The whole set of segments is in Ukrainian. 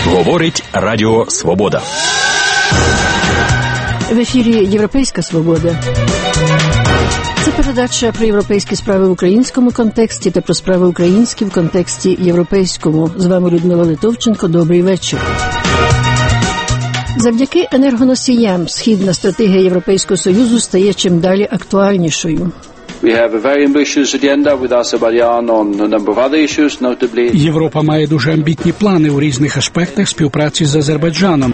Говорить Радіо Свобода. В ефірі «Європейська свобода». Це передача про європейські справи в українському контексті та про справи українські в контексті європейському. З вами Людмила Литовченко. Добрий вечір. Завдяки енергоносіям східна стратегія Європейського Союзу стає чим далі актуальнішою. Європа має дуже амбітні плани у різних аспектах співпраці з Азербайджаном.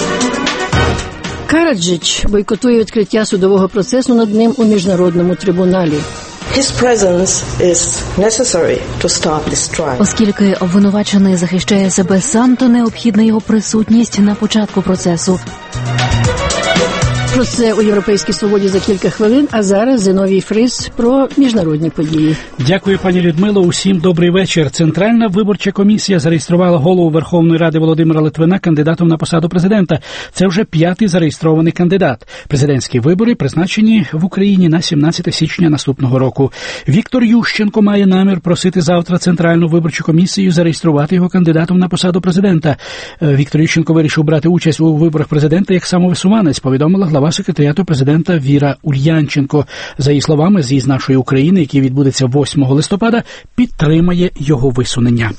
Караджич бойкотує відкриття судового процесу над ним у міжнародному трибуналі. Оскільки обвинувачений захищає себе сам, то необхідна його присутність на початку процесу. Про це у «Європейській свободі» за кілька хвилин, а зараз Зіновій Фрис про міжнародні події. Дякую, пані Людмило. Усім добрий вечір. Центральна виборча комісія зареєструвала голову Верховної Ради Володимира Литвина кандидатом на посаду президента. Це вже 5-й зареєстрований кандидат. Президентські вибори призначені в Україні на 17 січня наступного року. Віктор Ющенко має намір просити завтра Центральну виборчу комісію зареєструвати його кандидатом на посаду президента. Віктор Ющенко вирішив брати участь у виборах президента як самовисуванець, повідомила глава секретаріату президента Віра Ульянченко. За її словами, з'їзд нашої України, який відбудеться 8 листопада, підтримає його висунення.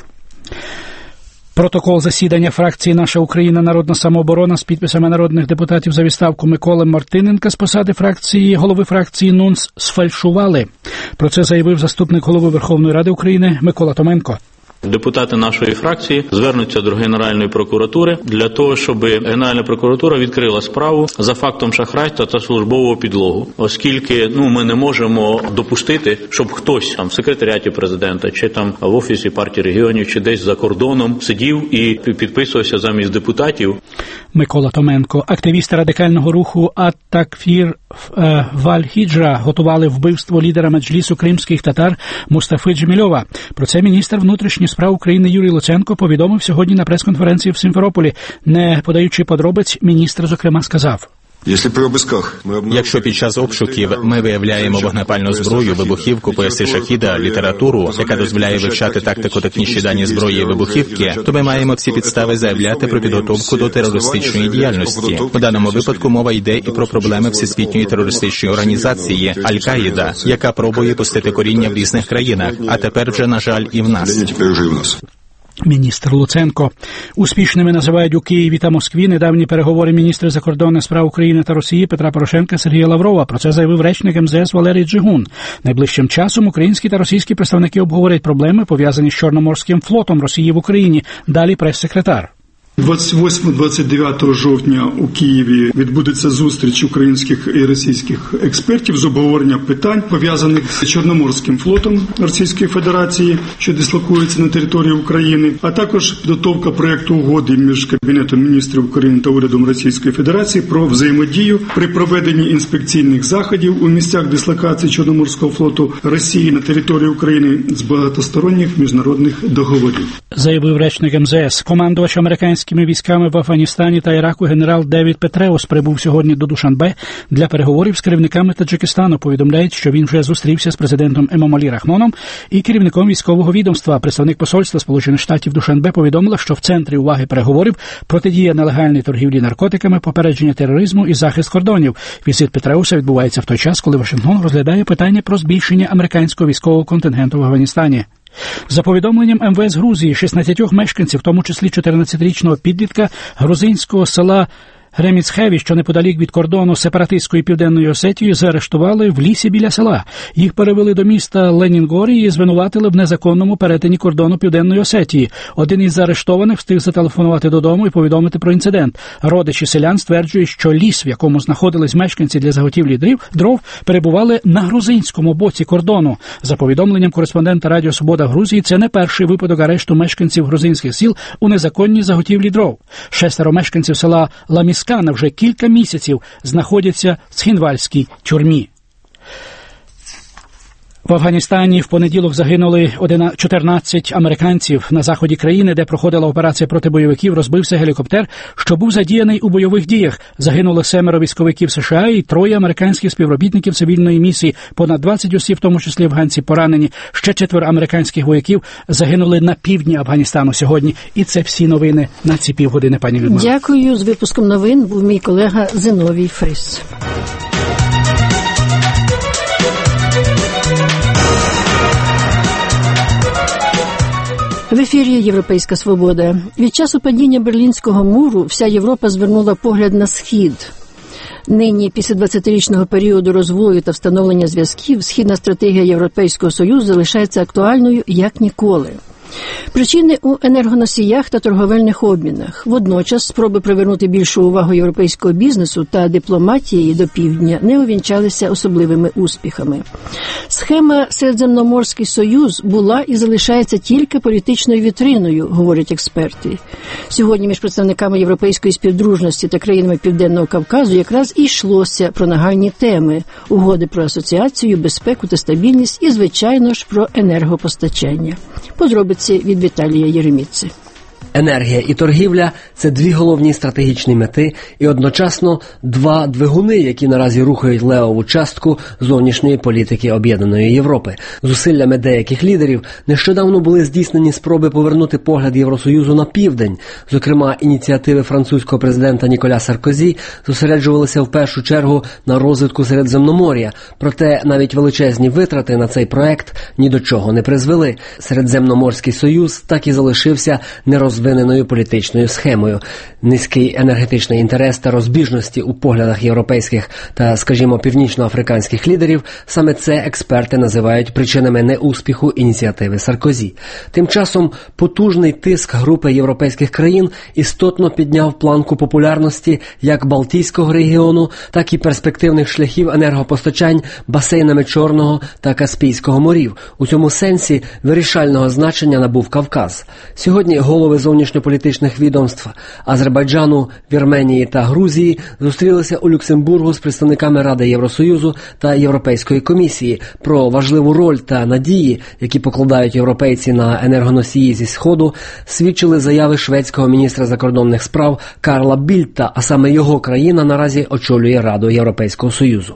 Протокол засідання фракції «Наша Україна. Народна самооборона» з підписами народних депутатів за відставку Миколи Мартиненка з посади голови фракції НУНС сфальшували. Про це заявив заступник голови Верховної Ради України Микола Томенко. Депутати нашої фракції звернуться до Генеральної прокуратури для того, щоб Генеральна прокуратура відкрила справу за фактом шахрайства та службового підлогу, оскільки ми не можемо допустити, щоб хтось там в секретаріаті президента, чи там в офісі партії регіонів, чи десь за кордоном сидів і підписувався замість депутатів. Микола Томенко. Активісти радикального руху «Ат-Такфір Валь-Хіджра» готували вбивство лідера меджлісу кримських татар Мустафи Джемільова. Про це міністр внутрішніх справ України Юрій Луценко повідомив сьогодні на прес-конференції в Сімферополі. Не подаючи подробиць, міністр, зокрема, сказав: Якщо під час обшуків ми виявляємо вогнепальну зброю, вибухівку, пояси шахіда, літературу, яка дозволяє вивчати тактико-технічні дані зброї і вибухівки, то ми маємо всі підстави заявляти про підготовку до терористичної діяльності. У даному випадку мова йде і про проблеми всесвітньої терористичної організації Аль-Каїда, яка пробує пустити коріння в різних країнах, а тепер вже, на жаль, і в нас. Міністр Луценко. Успішними називають у Києві та Москві недавні переговори міністрів закордонних справ України та Росії Петра Порошенка і Сергія Лаврова. Про це заявив речник МЗС Валерій Джигун. Найближчим часом українські та російські представники обговорять проблеми, пов'язані з Чорноморським флотом Росії в Україні. Далі прес-секретар. 28-29 жовтня у Києві відбудеться зустріч українських і російських експертів з обговорення питань, пов'язаних з Чорноморським флотом Російської Федерації, що дислокується на території України, а також підготовка проєкту угоди між Кабінетом міністрів України та урядом Російської Федерації про взаємодію при проведенні інспекційних заходів у місцях дислокації Чорноморського флоту Росії на території України з багатосторонніх міжнародних договорів. Заявив речник МЗС. Командувач американськими військами в Афганістані та Іраку генерал Девід Петреус прибув сьогодні до Душанбе для переговорів з керівниками Таджикистану. Повідомляють, що він вже зустрівся з президентом Емомалі Рахмоном і керівником військового відомства. Представник посольства Сполучених Штатів Душанбе повідомила, що в центрі уваги переговорів протидія нелегальній торгівлі наркотиками, попередження тероризму і захист кордонів. Візит Петреуса відбувається в той час, коли Вашингтон розглядає питання про збільшення американського військового контингенту в Афганістані. За повідомленням МВС Грузії, 16 мешканців, в тому числі 14-річного підлітка грузинського села Реміцхеві, що неподалік від кордону з сепаратистською Південною Осетією, заарештували в лісі біля села. Їх перевели до міста Ленінгорі і звинуватили в незаконному перетині кордону Південної Осетії. Один із заарештованих встиг зателефонувати додому і повідомити про інцидент. Родичі селян стверджують, що ліс, в якому знаходились мешканці для заготівлі дров, перебували на грузинському боці кордону. За повідомленням кореспондента Радіо Свобода Грузії, це не перший випадок арешту мешканців грузинських сіл у незаконній заготівлі дров. 6 мешканців села Ламіскана вже кілька місяців знаходяться в Цхінвальській тюрмі. В Афганістані в понеділок загинули 14 американців. На заході країни, де проходила операція проти бойовиків, розбився гелікоптер, що був задіяний у бойових діях. Загинуло 7 військовиків США і 3 американських співробітників цивільної місії. Понад 20 осіб, в тому числі афганці, поранені. Ще 4 американських вояків загинули на півдні Афганістану сьогодні. І це всі новини на ці півгодини, пані Людмила. Дякую. З випуском новин був мій колега Зиновій Фрис. В ефірі «Європейська свобода». Від часу падіння Берлінського муру вся Європа звернула погляд на Схід. Нині, після 20-річного періоду розвою та встановлення зв'язків, східна стратегія Європейського Союзу залишається актуальною як ніколи. Причини у енергоносіях та торговельних обмінах. Водночас спроби привернути більшу увагу європейського бізнесу та дипломатії до півдня не увінчалися особливими успіхами. Схема «Середземноморський союз» була і залишається тільки політичною вітриною, говорять експерти. Сьогодні між представниками європейської співдружності та країнами Південного Кавказу якраз і йшлося про нагальні теми – угоди про асоціацію, безпеку та стабільність і, звичайно ж, про енергопостачання. Подробиці від Віталія Єреміци. Енергія і торгівля – це 2 головні стратегічні мети і одночасно 2 двигуни, які наразі рухають левову частку зовнішньої політики Об'єднаної Європи. Зусиллями деяких лідерів нещодавно були здійснені спроби повернути погляд Євросоюзу на південь. Зокрема, ініціативи французького президента Ніколя Саркозі зосереджувалися в першу чергу на розвитку Середземномор'я. Проте навіть величезні витрати на цей проект ні до чого не призвели. Середземноморський союз так і залишився нерозвиненою політичною схемою. Низький енергетичний інтерес та розбіжності у поглядах європейських та, скажімо, північноафриканських лідерів – саме це експерти називають причинами неуспіху ініціативи Саркозі. Тим часом потужний тиск групи європейських країн істотно підняв планку популярності як Балтійського регіону, так і перспективних шляхів енергопостачань басейнами Чорного та Каспійського морів. У цьому сенсі вирішального значення набув Кавказ. Сьогодні голови зовнішньополітичних відомств Азербайджану, Вірменії та Грузії зустрілися у Люксембургу з представниками Ради Євросоюзу та Європейської комісії. Про важливу роль та надії, які покладають європейці на енергоносії зі Сходу, свідчили заяви шведського міністра закордонних справ Карла Більта, а саме його країна наразі очолює Раду Європейського Союзу.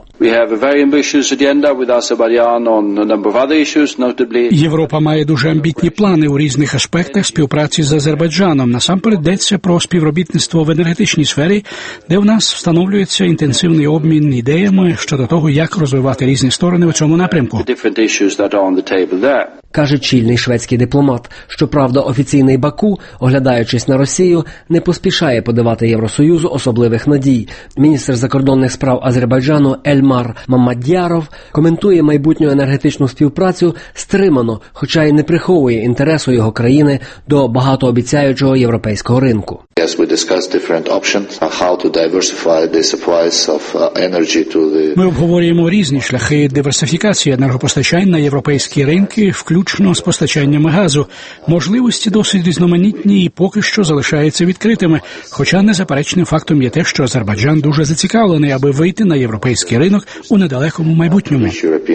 Європа має дуже амбітні плани у різних аспектах співпраці з Азербайджаном. Насамперед йдеться про співробітництво в енергетичній сфері, де в нас встановлюється інтенсивний обмін ідеями щодо того, як розвивати різні сторони у цьому напрямку. Каже чільний шведський дипломат. Щоправда, офіційний Баку, оглядаючись на Росію, не поспішає подавати Євросоюзу особливих надій. Міністр закордонних справ Азербайджану Ельмар Маммад'яров коментує майбутню енергетичну співпрацю стримано, хоча й не приховує інтересу його країни до багатообіцяючого європейського ринку. Ми обговорюємо різні шляхи диверсифікації енергопостачань на європейські ринки, включно з постачаннями газу. Можливості досить різноманітні і поки що залишаються відкритими. Хоча незаперечним фактом є те, що Азербайджан дуже зацікавлений, аби вийти на європейський ринок у недалекому майбутньому.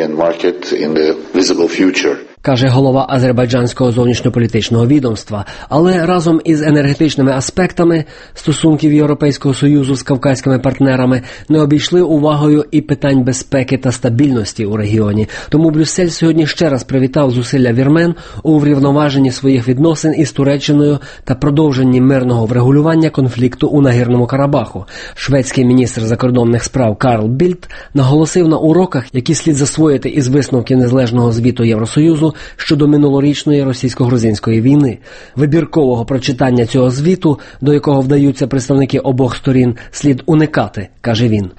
Каже голова азербайджанського зовнішньополітичного відомства. Але разом із енергетичними аспектами стосунків Європейського Союзу з кавказькими партнерами не обійшли увагою і питань безпеки та стабільності у регіоні. Тому Брюссель сьогодні ще раз привітав зусилля вірмен у врівноваженні своїх відносин із Туреччиною та продовженні мирного врегулювання конфлікту у Нагірному Карабаху. Шведський міністр закордонних справ Карл Більт наголосив на уроках, які слід засвоїти із висновків незалежного звіту Євросоюзу щодо минулорічної російсько-грузинської війни. Вибіркового прочитання цього звіту, до якого вдаються представники обох сторін, слід уникати, каже він.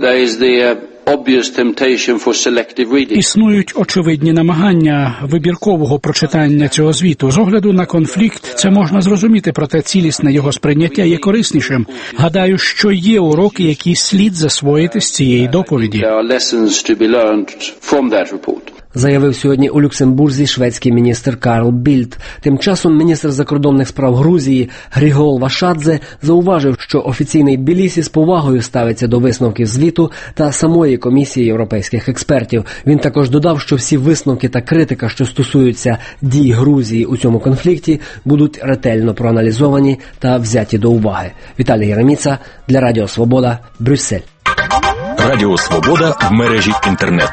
Існують очевидні намагання вибіркового прочитання цього звіту. З огляду на конфлікт це можна зрозуміти, проте цілісне його сприйняття є кориснішим. Гадаю, що є уроки, які слід засвоїти з цієї доповіді. заявив сьогодні у Люксембурзі шведський міністр Карл Більд. Тим часом міністр закордонних справ Грузії Григол Вашадзе зауважив, що офіційний Тбілісі з повагою ставиться до висновків звіту та самої комісії європейських експертів. Він також додав, що всі висновки та критика, що стосуються дій Грузії у цьому конфлікті, будуть ретельно проаналізовані та взяті до уваги. Віталій Єреміца для Радіо Свобода, Брюссель. Радіо Свобода в мережі інтернет.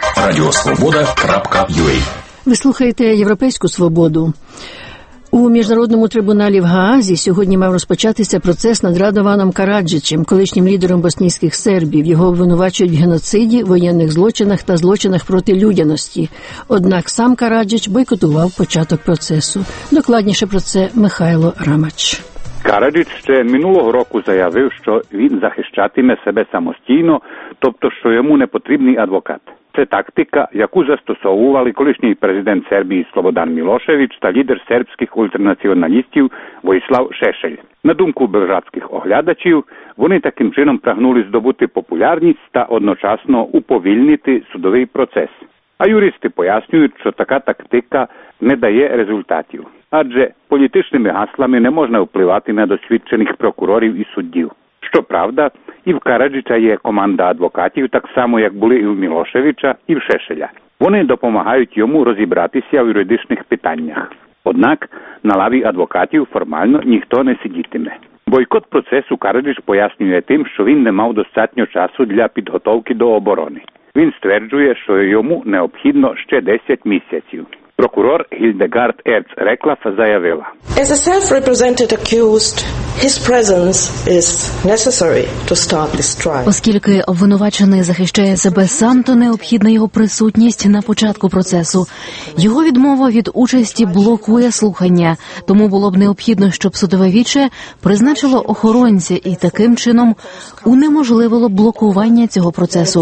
radiosvoboda.ua. Ви слухаєте «Європейську свободу». У Міжнародному трибуналі в Гаазі сьогодні мав розпочатися процес над Радованом Караджичем, колишнім лідером боснійських сербів. Його обвинувачують в геноциді, воєнних злочинах та злочинах проти людяності. Однак сам Караджич бойкотував початок процесу. Докладніше про це Михайло Рамач. Караджич ще минулого року заявив, що він захищатиме себе самостійно, тобто, що йому не потрібний адвокат. Це тактика, яку застосовували колишній президент Сербії Слободан Мілошевич та лідер сербських ультранаціоналістів Воїслав Шешель. На думку белградських оглядачів, вони таким чином прагнули здобути популярність та одночасно уповільнити судовий процес. А юристи пояснюють, що така тактика не дає результатів, адже політичними гаслами не можна впливати на досвідчених прокурорів і суддів. Щоправда, і в Караджича є команда адвокатів, так само, як були і в Мілошевича, і в Шешеля. Вони допомагають йому розібратися в юридичних питаннях. Однак на лаві адвокатів формально ніхто не сидітиме. Бойкот процесу Караджич пояснює тим, що він не мав достатньо часу для підготовки до оборони. Він стверджує, що йому необхідно ще 10 місяців. Прокурор Гільдегард Ерц Реклаф заявила: As a self-represented accused, his presence is necessary to start this trial. Оскільки обвинувачений захищає себе сам, то необхідна його присутність на початку процесу. Його відмова від участі блокує слухання, тому було б необхідно, щоб судове віче призначило охоронця і таким чином унеможливило блокування цього процесу.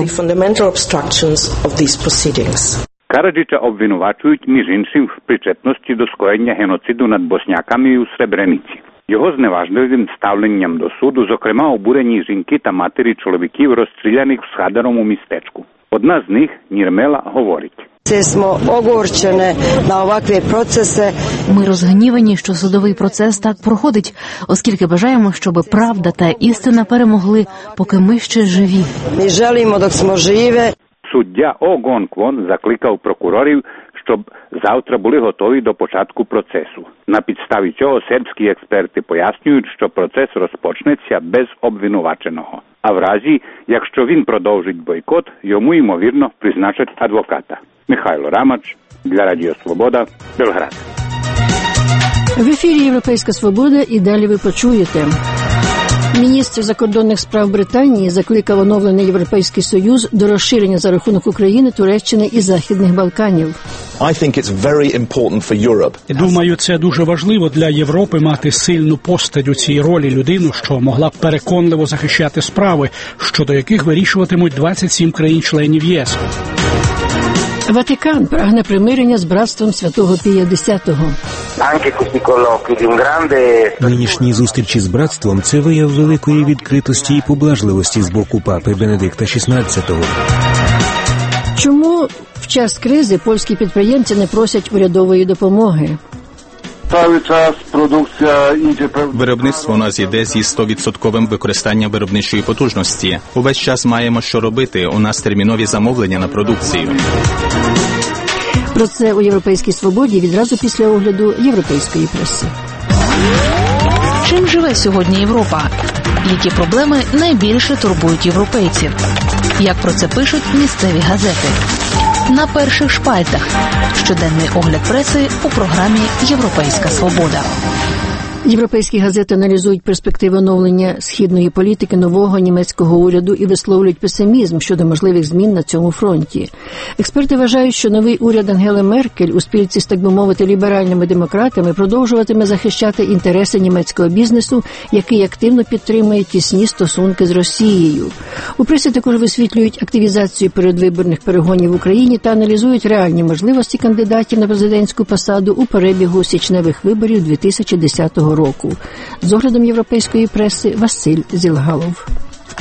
Караджича обвинувачують, між іншим, в причетності до скоєння геноциду над босняками у Сребрениці. Його зневажливим ставленням до суду, зокрема, обурені жінки та матері чоловіків, розстріляних в згаданому містечку. Одна з них, Нірмела, говорить: Ми розгнівані, що судовий процес так проходить, оскільки бажаємо, щоб правда та істина перемогли, поки ми ще живі. Ми želimo dok smo žive. Суддя О Гон Квон закликав прокурорів, щоб завтра були готові до початку процесу. На підставі цього сербські експерти пояснюють, що процес розпочнеться без обвинуваченого. А в разі, якщо він продовжить бойкот, йому, ймовірно, призначать адвоката. Михайло Рамач для Радіо Свобода, Белград. В ефірі «Європейська свобода» і далі ви почуєте. Міністр закордонних справ Британії закликав оновлений Європейський Союз до розширення за рахунок України, Туреччини і Західних Балканів. Думаю, це дуже важливо для Європи мати сильну постать у цій ролі, людину, що могла б переконливо захищати справи, щодо яких вирішуватимуть 27 країн-членів ЄС. Ватикан прагне примирення з братством Святого Пія X. Нинішні зустрічі з братством – це вияв великої відкритості і поблажливості з боку папи Бенедикта XVI. Чому в час кризи польські підприємці не просять урядової допомоги? Виробництво у нас іде зі 100% використанням виробничої потужності. Увесь час маємо що робити, у нас термінові замовлення на продукцію. Про це у «Європейській свободі» відразу після огляду європейської преси. Чим живе сьогодні Європа? Які проблеми найбільше турбують європейців? Як про це пишуть місцеві газети? На перших шпальтах. Щоденний огляд преси у програмі «Європейська свобода». Європейські газети аналізують перспективи оновлення східної політики нового німецького уряду і висловлюють песимізм щодо можливих змін на цьому фронті. Експерти вважають, що новий уряд Ангели Меркель у спільці з, так би мовити, ліберальними демократами продовжуватиме захищати інтереси німецького бізнесу, який активно підтримує тісні стосунки з Росією. У пресі також висвітлюють активізацію передвиборних перегонів в Україні та аналізують реальні можливості кандидатів на президентську посаду у перебігу січневих виборів 2010 року. З оглядом європейської преси Василь Зілгалов.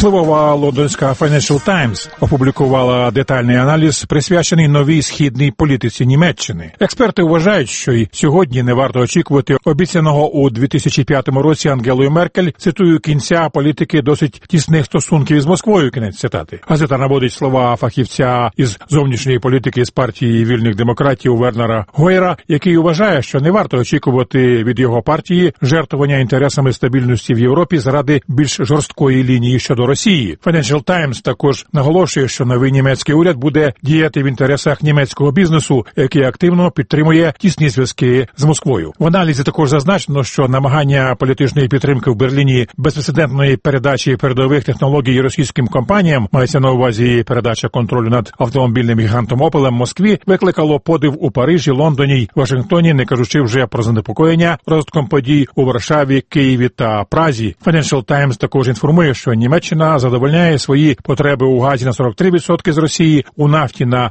Впливова лондонська Financial Times опублікувала детальний аналіз, присвячений новій східній політиці Німеччини. Експерти вважають, що й сьогодні не варто очікувати обіцяного у 2005 році Ангелою Меркель, цитую, кінця політики досить тісних стосунків із Москвою, кінець цитати. Газета наводить слова фахівця із зовнішньої політики з партії вільних демократів Вернера Гойера, який вважає, що не варто очікувати від його партії жертвування інтересами стабільності в Європі заради більш жорсткої лінії щодо Росії. Financial Times також наголошує, що новий німецький уряд буде діяти в інтересах німецького бізнесу, який активно підтримує тісні зв'язки з Москвою. В аналізі також зазначено, що намагання політичної підтримки в Берліні безпрецедентної передачі передових технологій російським компаніям, мається на увазі передача контролю над автомобільним гігантом Opel Москві, викликало подив у Парижі, Лондоні й Вашингтоні, не кажучи вже про занепокоєння розвитком подій у Варшаві, Києві та Празі. Financial Times також інформує, що Німеччина задовольняє свої потреби у газі на 43% з Росії, у нафті на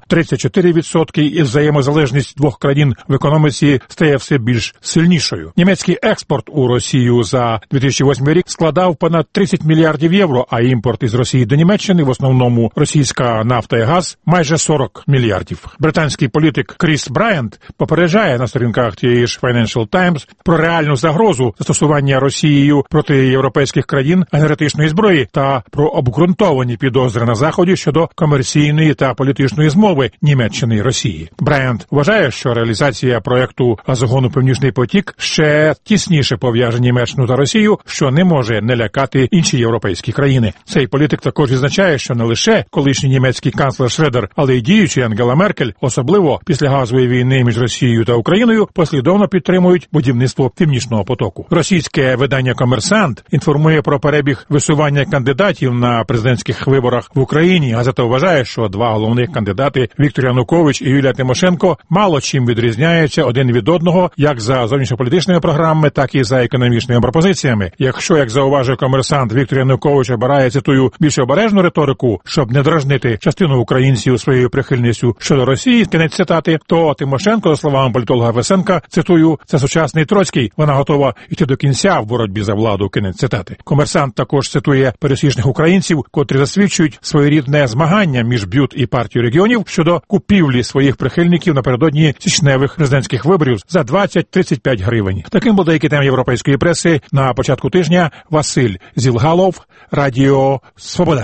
34%, і взаємозалежність двох країн в економіці стає все більш сильнішою. Німецький експорт у Росію за 2008 рік складав понад 30 мільярдів євро, а імпорт із Росії до Німеччини, в основному російська нафта і газ, майже 40 мільярдів. Британський політик Кріс Брайант попереджає на сторінках тієї ж Financial Times про реальну загрозу застосування Росією проти європейських країн енергетичної зброї та про обґрунтовані підозри на Заході щодо комерційної та політичної змови Німеччини і Росії. Брайант вважає, що реалізація проєкту газогону «Північний потік» ще тісніше пов'яже Німеччину та Росію, що не може не лякати інші європейські країни. Цей політик також відзначає, що не лише колишній німецький канцлер Шредер, але й діючий Ангела Меркель, особливо після газової війни між Росією та Україною, послідовно підтримують будівництво «Північного потоку». Російське видання «Комерсант» інформує про перебіг висування кандидатів на президентських виборах в Україні. Газета вважає, що два головних кандидати Віктор Янукович і Юлія Тимошенко мало чим відрізняються один від одного як за зовнішньополітичними програмами, так і за економічними пропозиціями. Якщо, як зауважує «Комерсант», Віктор Янукович обирає, цитую, більш обережну риторику, щоб не дражнити частину українців своєю прихильністю щодо Росії, кінець цитати, то Тимошенко, за словами політолога Весенка, цитую, це сучасний Троцький, вона готова йти до кінця в боротьбі за владу, кінець цитати. «Комерсант» також цитує пересічних українців, котрі засвідчують своєрідне змагання між БЮТ і партією регіонів щодо купівлі своїх прихильників напередодні січневих президентських виборів за 20-35 гривень. Таким був деякий тем європейської преси на початку тижня. Василь Зілгалов, Радіо Свобода.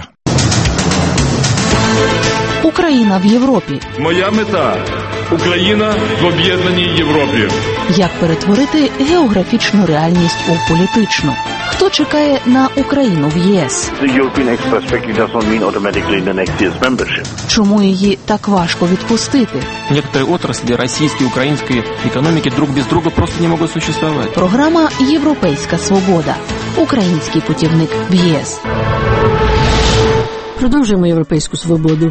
Україна в Європі. Моя мета – Україна в об'єднаній Європі. Як перетворити географічну реальність у політичну? Хто чекає на Україну в ЄС? Чому її так важко відпустити? Некоторые отрасли российской и украинской экономики друг без друга просто не могут существовать. Програма «Європейська свобода». Український путівник в ЄС. Продовжуємо європейську свободу.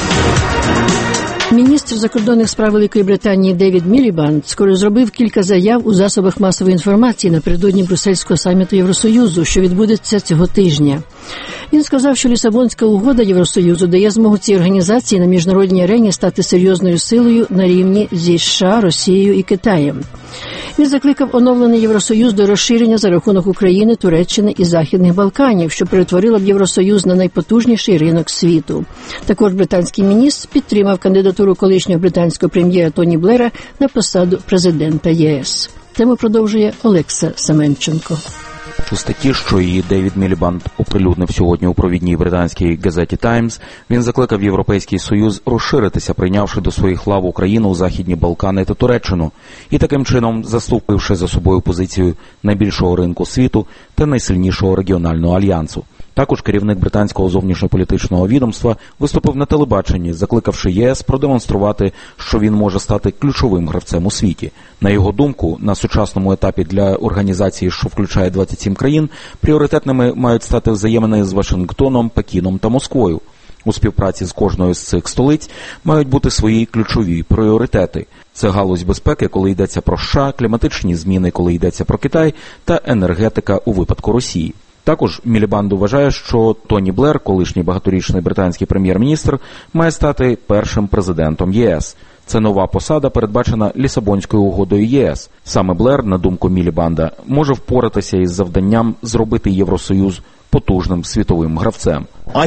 Міністр закордонних справ Великої Британії Девід Мілібанд скоро зробив кілька заяв у засобах масової інформації напередодні брюссельського саміту Євросоюзу, що відбудеться цього тижня. Він сказав, що Лісабонська угода Євросоюзу дає змогу цій організації на міжнародній арені стати серйозною силою на рівні зі США, Росією і Китаєм. Він закликав оновлений Євросоюз до розширення за рахунок України, Туреччини і Західних Балканів, що перетворило б Євросоюз на найпотужніший ринок світу. Також британський міністр підтримав кандидатуру колишнього британського прем'єра Тоні Блера на посаду президента ЄС. Тему продовжує Олекса Семенченко. У статті, що її Девід Мілібанд оприлюднив сьогодні у провідній британській газеті «Таймс», він закликав Європейський Союз розширитися, прийнявши до своїх лав Україну, Західні Балкани та Туреччину, і таким чином заступивши за собою позицію найбільшого ринку світу та найсильнішого регіонального альянсу. Також керівник британського зовнішньополітичного відомства виступив на телебаченні, закликавши ЄС продемонструвати, що він може стати ключовим гравцем у світі. На його думку, на сучасному етапі для організації, що включає 27 країн, пріоритетними мають стати взаємини з Вашингтоном, Пекіном та Москвою. У співпраці з кожною з цих столиць мають бути свої ключові пріоритети. Це галузь безпеки, коли йдеться про США, кліматичні зміни, коли йдеться про Китай, та енергетика у випадку Росії. Також Мілібанд вважає, що Тоні Блер, колишній багаторічний британський прем'єр-міністр, має стати першим президентом ЄС. Це нова посада, передбачена Лісабонською угодою ЄС. Саме Блер, на думку Мілібанда, може впоратися із завданням зробити Євросоюз потужним світовим гравцем.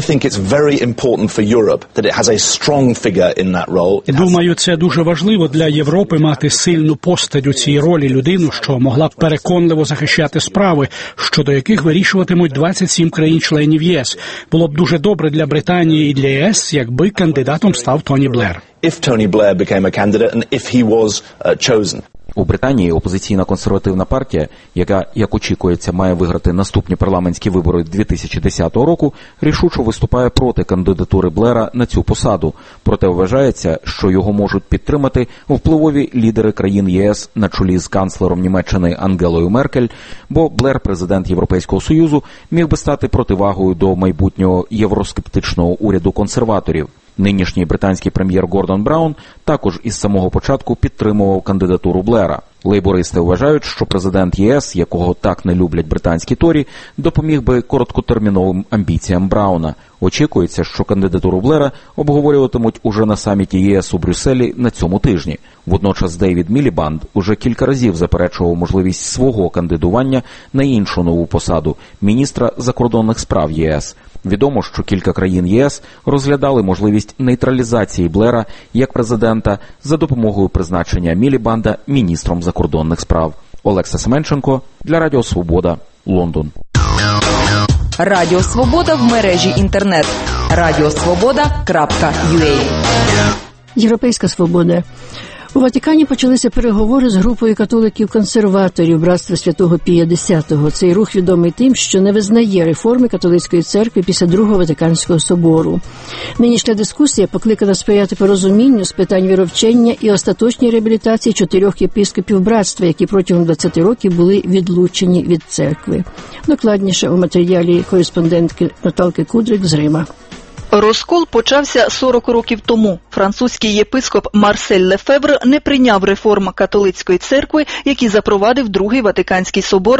Думаю, це дуже важливо для Європи мати сильну постать у цій ролі, людину, що могла б переконливо захищати справи, щодо яких вирішуватимуть 27 країн-членів ЄС. Було б дуже добре для Британії і для ЄС, якби кандидатом став Тоні Блер. У Британії опозиційна консервативна партія, яка, як очікується, має виграти наступні парламентські вибори 2010 року, рішуче виступає проти кандидатури Блера на цю посаду. Проте вважається, що його можуть підтримати впливові лідери країн ЄС на чолі з канцлером Німеччини Ангелою Меркель, бо Блер, президент Європейського Союзу, міг би стати противагою до майбутнього євроскептичного уряду консерваторів. Нинішній британський прем'єр Гордон Браун також із самого початку підтримував кандидатуру Блера. Лейбористи вважають, що президент ЄС, якого так не люблять британські Торі, допоміг би короткотерміновим амбіціям Брауна. Очікується, що кандидатуру Блера обговорюватимуть уже на саміті ЄС у Брюсселі на цьому тижні. Водночас Дейвід Мілібанд уже кілька разів заперечував можливість свого кандидування на іншу нову посаду – міністра закордонних справ ЄС. Відомо, що кілька країн ЄС розглядали можливість нейтралізації Блера як президента за допомогою призначення Мілібанда міністром закордонних справ. Олекса Семенченко для Радіо Свобода, Лондон. Радіо Свобода в мережі інтернет. radiosvoboda.ua. Європейська свобода. У Ватикані почалися переговори з групою католиків-консерваторів Братства Святого Пія X. Цей рух відомий тим, що не визнає реформи католицької церкви після Другого Ватиканського собору. Нинішня дискусія покликана сприяти порозумінню з питань віровчення і остаточній реабілітації 4 єпископів братства, які протягом 20 років були відлучені від церкви. Докладніше у матеріалі кореспондентки Наталки Кудрик з Рима. Розкол почався 40 років тому. Французький єпископ Марсель Лефевр не прийняв реформ католицької церкви, які запровадив Другий Ватиканський собор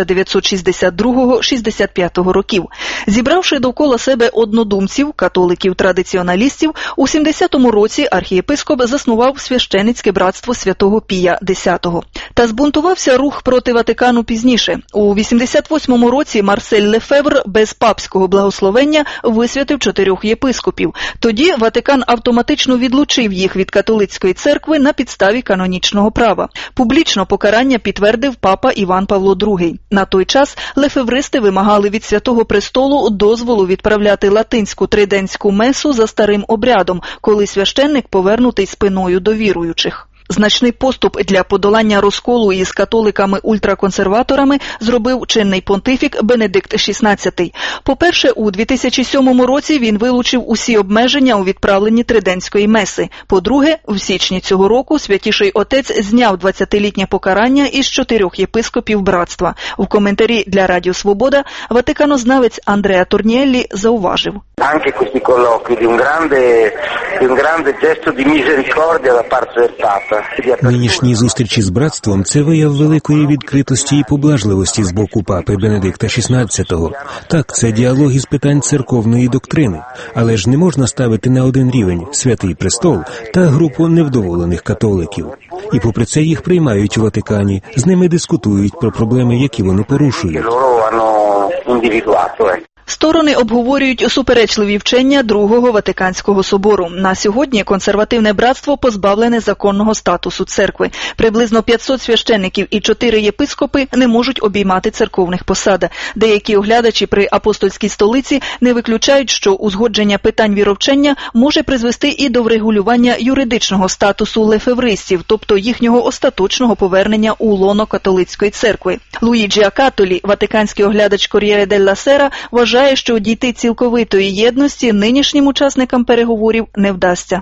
1962-65 років. Зібравши довкола себе однодумців, католиків-традиціоналістів, у 70-му році архієпископ заснував священицьке братство Святого Пія X. Та збунтувався рух проти Ватикану пізніше. У 88-му році Марсель Лефевр без папського благословення висвятив 4 єпископів. Тоді Ватикан автоматично відлучив їх від католицької церкви на підставі канонічного права. Публічно покарання підтвердив папа Іван Павло II. На той час лефевристи вимагали від Святого Престолу дозволу відправляти латинську триденську месу за старим обрядом, коли священник повернутий спиною до віруючих. Значний поступ для подолання розколу із католиками-ультраконсерваторами зробив чинний понтифік Бенедикт XVI. По-перше, у 2007 році він вилучив усі обмеження у відправленні триденської меси. По-друге, в січні цього року Святіший Отець зняв 20-літнє покарання із 4 єпископів братства. У коментарі для Радіо Свобода ватиканознавець Андреа Торніеллі зауважив. Anche questi colloqui di un grande gesto di misericordia da parte del Papa. Нинішні зустрічі з братством – це вияв великої відкритості і поблажливості з боку папи Бенедикта XVI. Так, це діалог із питань церковної доктрини. Але ж не можна ставити на один рівень Святий Престол та групу невдоволених католиків. І попри це їх приймають у Ватикані, з ними дискутують про проблеми, які вони порушують. Сторони обговорюють суперечливі вчення Другого Ватиканського собору. На сьогодні консервативне братство позбавлене законного статусу церкви. Приблизно 500 священиків і 4 єпископи не можуть обіймати церковних посад. Деякі оглядачі при апостольській столиці не виключають, що узгодження питань віровчення може призвести і до врегулювання юридичного статусу лефевристів, тобто їхнього остаточного повернення у лоно католицької церкви. Луїджі Акатолі, ватиканський оглядач Кор'єре делла Сера, вважає, що дійти цілковитої єдності нинішнім учасникам переговорів не вдасться.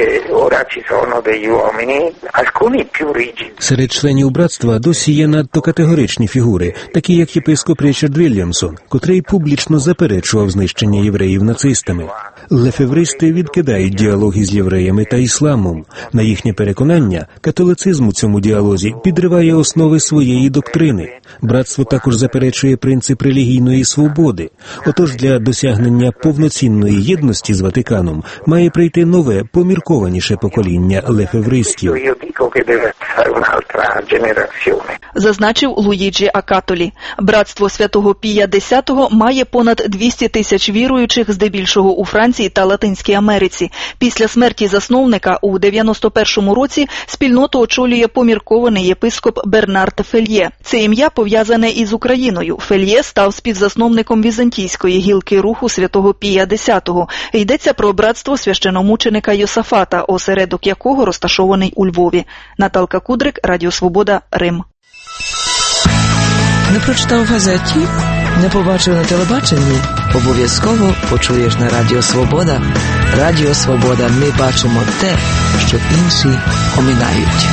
Серед членів братства досі є надто категоричні фігури, такі як єпископ Річард Вільямсон, котрий публічно заперечував знищення євреїв нацистами. Лефевристи відкидають діалог із євреями та ісламом. На їхнє переконання, католицизм у цьому діалозі підриває основи своєї доктрини. Братство також заперечує принцип релігійної свободи. Отож, для досягнення повноцінної єдності з Ватиканом має прийти нове, поміркованіше покоління лефевристів. nostra generazione. Зазначив Луїджі Акатолі. Братство Святого Пія X має понад 200 тисяч віруючих, здебільшого у Франції та Латинській Америці. Після смерті засновника у 91-му році спільноту очолює поміркований єпископ Бернард Фельє. Це ім'я пов'язане із Україною. Фельє став співзасновником візантійської гілки руху Святого Пія X. Йдеться про братство священомученика Йосафата, осередок якого розташований у Львові. Наталка Кудрик, Радіо Свобода, Рим. Не прочитав в газеті? Не побачив на телебаченні? Обов'язково почуєш на Радіо Свобода. Радіо Свобода. Ми бачимо те, що інші оминають.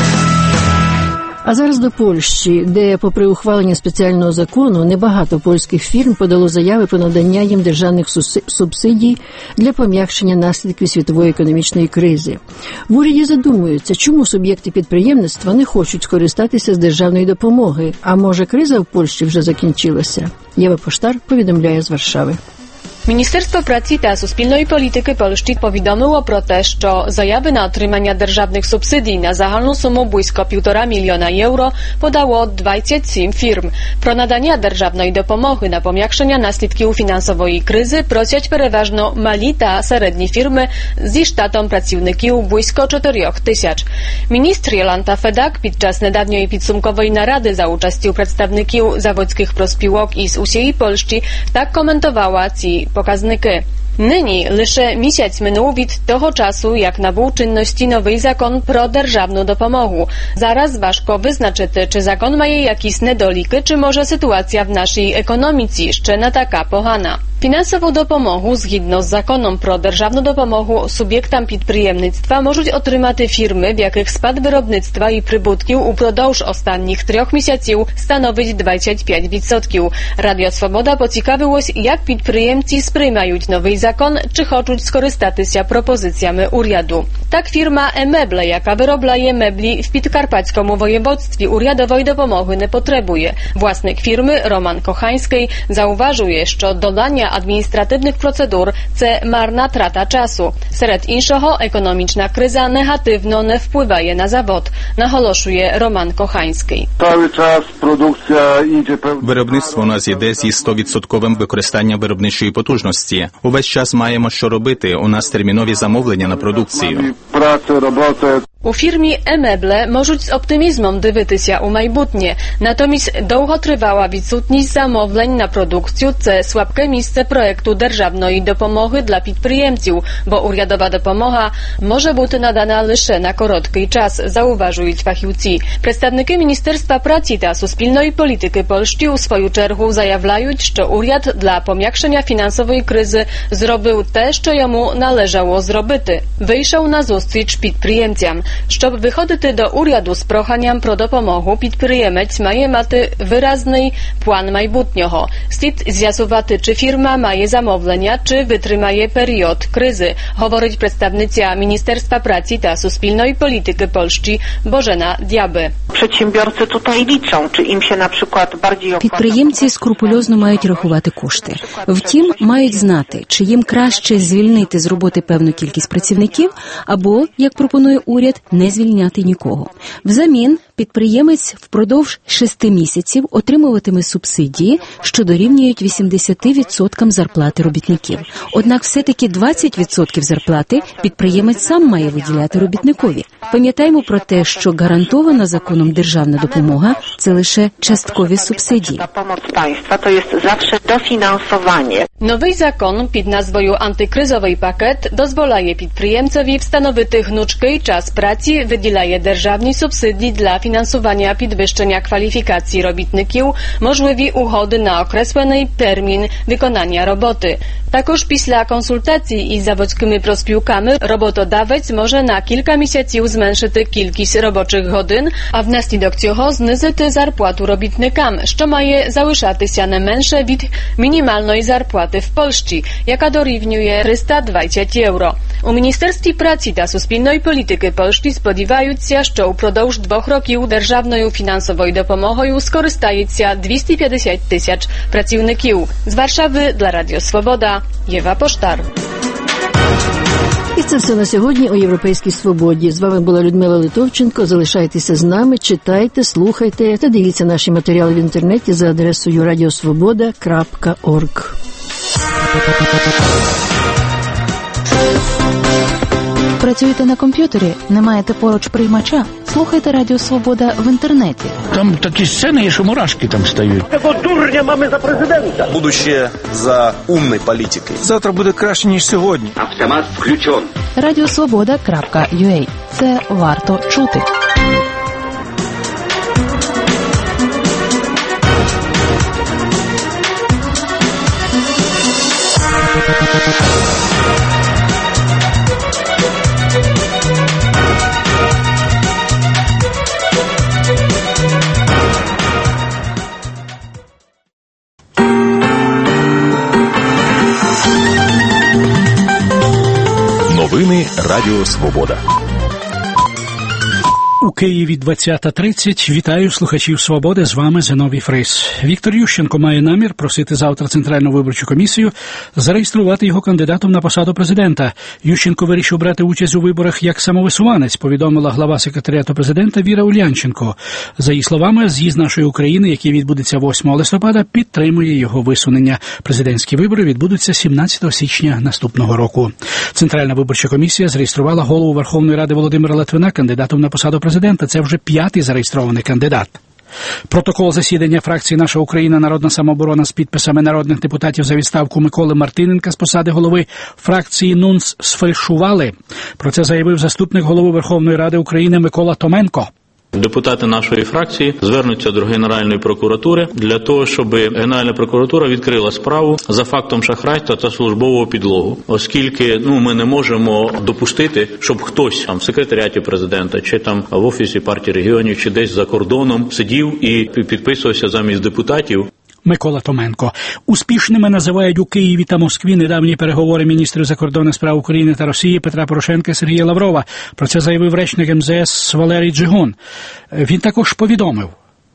А зараз до Польщі, де, попри ухвалення спеціального закону, небагато польських фірм подало заяви про надання їм державних субсидій для пом'якшення наслідків світової економічної кризи. В уряді задумуються, чому суб'єкти підприємництва не хочуть скористатися з державної допомоги. А може, криза в Польщі вже закінчилася? Єва Поштар повідомляє з Варшави. Ministerstwo Pracy та суспільної політики Польщі повідомило про те, що заяви на отримання державних субсидій на загальну суму близько 1,5 мільйона євро подало 27 фірм. Про надання державної допомоги на пом'якшення наслідків фінансової кризи просять переважно малі та середні фірми зі штатом працівників близько 4 тисяч. Міністр Jolanta Fedak під час недавньої підсумкової наради за участю представників zawodskich профспілок із усієї Польщі так коментувала ці показники. Нині лише місяць минув від того часу, як набув чинності новий закон про державну допомогу. Зараз важко визначити, чи закон має якісь недоліки, чи може ситуація в нашій економіці ще не така погана. Фінансову допомогу, згідно з законом про державну допомогу, суб'єктам підприємництва можуть отримати фірми, в яких спад виробництва і прибутків упродовж останніх 3 місяців становить 25%. Радіо Свобода поцікавилось, як підприємці сприймають новий закон, чи хочуть скористатися пропозиціями уряду. Так фірма E-Meble, яка виробляє меблі в Підкарпатському воєводстві, урядової допомоги не потребує. Власник фірми Роман Kochański зауважує, що додання адміністративних процедур – це марна трата часу. Серед іншого, економічна криза негативно не впливає на завод, наголошує Роман Kochański. Виробництво у нас йде зі 100% використанням виробничої потужності. Увесь час маємо що робити, у нас термінові замовлення на продукцію. У фірмі E-Meble можуть з оптимізмом дивитися у майбутнє. Натомість довготривала відсутність замовлень на продукцію – це слабке місце проекту державної допомоги для підприємців, бо урядова допомога може бути надана лише на короткий час, зауважують фахівці. Представники Міністерства праці та суспільної політики Польщі у свою чергу заявляють, що уряд для пом'якшення фінансової кризи зробив те, що йому належало зробити. Вийшов на зустріч підприємцям. Щоб виходити до уряду з проханням про допомогу, підприємець має мати виразний план майбутнього. Слід з'ясувати, чи фірма має замовлення, чи витримає період кризи, говорить представниця Міністерства праці та суспільної політики Польщі Bożena Diaby. Підприємці скрупульозно мають рахувати кошти. Втім, мають знати, чи їм краще звільнити з роботи певну кількість працівників, або, як пропонує уряд, не звільняти нікого. Взамін, підприємець впродовж 6 місяців отримуватиме субсидії, що дорівнюють 80% зарплати робітників. Однак все-таки 20% зарплати підприємець сам має виділяти робітникові. Пам'ятаємо про те, що гарантована законом державна допомога – це лише часткові субсидії. Новий закон під назвою «Антикризовий пакет» дозволяє підприємцеві встановити гнучкий час праці, виділяє державні субсидії для фінансування підвищення кваліфікації робітників, можливі угоди на окреслений термін виконання роботи. Також після консультацій із zawodskimi профспілками роботодавець може на кілька місяців зменшити кількість робочих годин, а внаслідок цього знизити зарплату робітникам, що має залишатися не менше від мінімальної зарплати в Польщі, яка дорівнює 320 євро. У Міністерстві праці та суспільної політики Польщі сподіваються, що упродовж 2 років державною фінансовою допомогою скористається 250 тисяч працівників. З Warszawy dla Radio Swoboda, Єва Поштар. І Це все на сьогодні у «Європейській свободі». З вами була Людмила Литовченко. Залишайтеся з нами, читайте, слухайте та дивіться наші матеріали в інтернеті за адресою radiosvoboda.org. Працюєте на комп'ютері? Не маєте поруч приймача? Слухайте Радіо Свобода в інтернеті. Там такі сцени є, що мурашки там стають. Такого дурня мами за президента. Будущее за умной політикою. Завтра буде краще, ніж сьогодні. Автомат включен. Radiosvoboda.ua. Це варто чути. Новини Радіо Свобода. У Києві 20:30. Вітаю слухачів «Свободи», з вами Зиновій Фрис. Віктор Ющенко має намір просити завтра Центральну виборчу комісію зареєструвати його кандидатом на посаду президента. Ющенко вирішив брати участь у виборах як самовисуванець, повідомила глава секретаріату президента Віра Ульянченко. За її словами, з'їзд нашої України, який відбудеться 8 листопада, підтримує його висунення. Президентські вибори відбудуться 17 січня наступного року. Центральна виборча комісія зареєструвала голову Верховної Ради Володимира Литвина кандидатом на посаду президента. Це вже 5-й зареєстрований кандидат. Протокол засідання фракції «Наша Україна. Народна самооборона» з підписами народних депутатів за відставку Миколи Мартиненка з посади голови фракції НУНС сфальшували. Про це заявив заступник голови Верховної Ради України Микола Томенко. Депутати нашої фракції звернуться до Генеральної прокуратури для того, щоб Генеральна прокуратура відкрила справу за фактом шахрайства та службового підлогу. Оскільки ми не можемо допустити, щоб хтось там в секретаріаті президента, чи там в офісі партії регіонів, чи десь за кордоном сидів і підписувався замість депутатів. Микола Томенко. Успішними називають у Києві та Москві недавні переговори міністрів закордонних справ України та Росії Петра Порошенка і Сергія Лаврова. Про це заявив речник МЗС Валерій Джигун. Він також повідомив.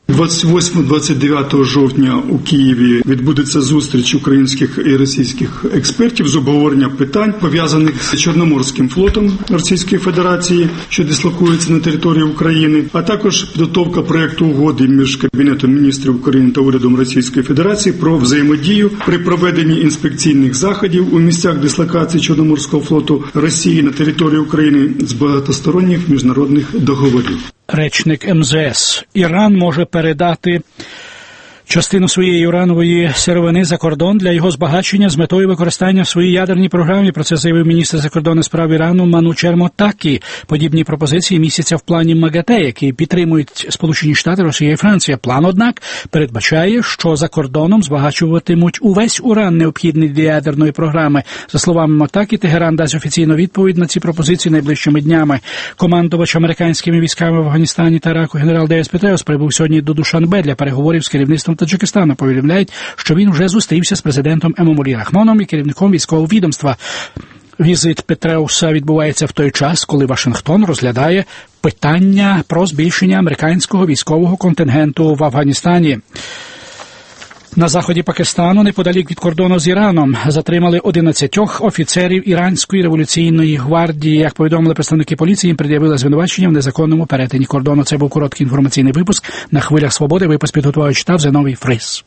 28-29 жовтня у Києві відбудеться зустріч українських і російських експертів з обговорення питань, пов'язаних з Чорноморським флотом Російської Федерації, що дислокується на території України, а також підготовка проєкту угоди між Кабінетом міністрів України та урядом Російської Федерації про взаємодію при проведенні інспекційних заходів у місцях дислокації Чорноморського флоту Росії на території України з багатосторонніх міжнародних договорів. Речник МЗС. Іран може передати частину своєї уранової сировини за кордон для його збагачення з метою використання в своїй ядерній програмі. Про це заявив міністр закордонних справ Ірану Манучер Мотакі. Подібні пропозиції містяться в плані МАГАТЕ, який підтримують Сполучені Штати, Росія і Франція. План, однак, передбачає, що за кордоном збагачуватимуть увесь уран, необхідний для ядерної програми. За словами Мотакі, Тегеран дасть офіційну відповідь на ці пропозиції найближчими днями. Командувач американськими військами в Афганістані та Іраку генерал Девід Петреус прибув сьогодні до Душанбе для переговорів з керівництвом Таджикистану. Повідомляють, що він вже зустрівся з президентом Емомалі Рахмоном і керівником військового відомства. Візит Петреуса відбувається в той час, коли Вашингтон розглядає питання про збільшення американського військового контингенту в Афганістані. На заході Пакистану, неподалік від кордону з Іраном, затримали 11 офіцерів Іранської революційної гвардії. Як повідомили представники поліції, їм пред'явили звинувачення в незаконному перетині кордону. Це був короткий інформаційний випуск. На хвилях «Свободи» випуск підготував і читав Зиновій Фрис.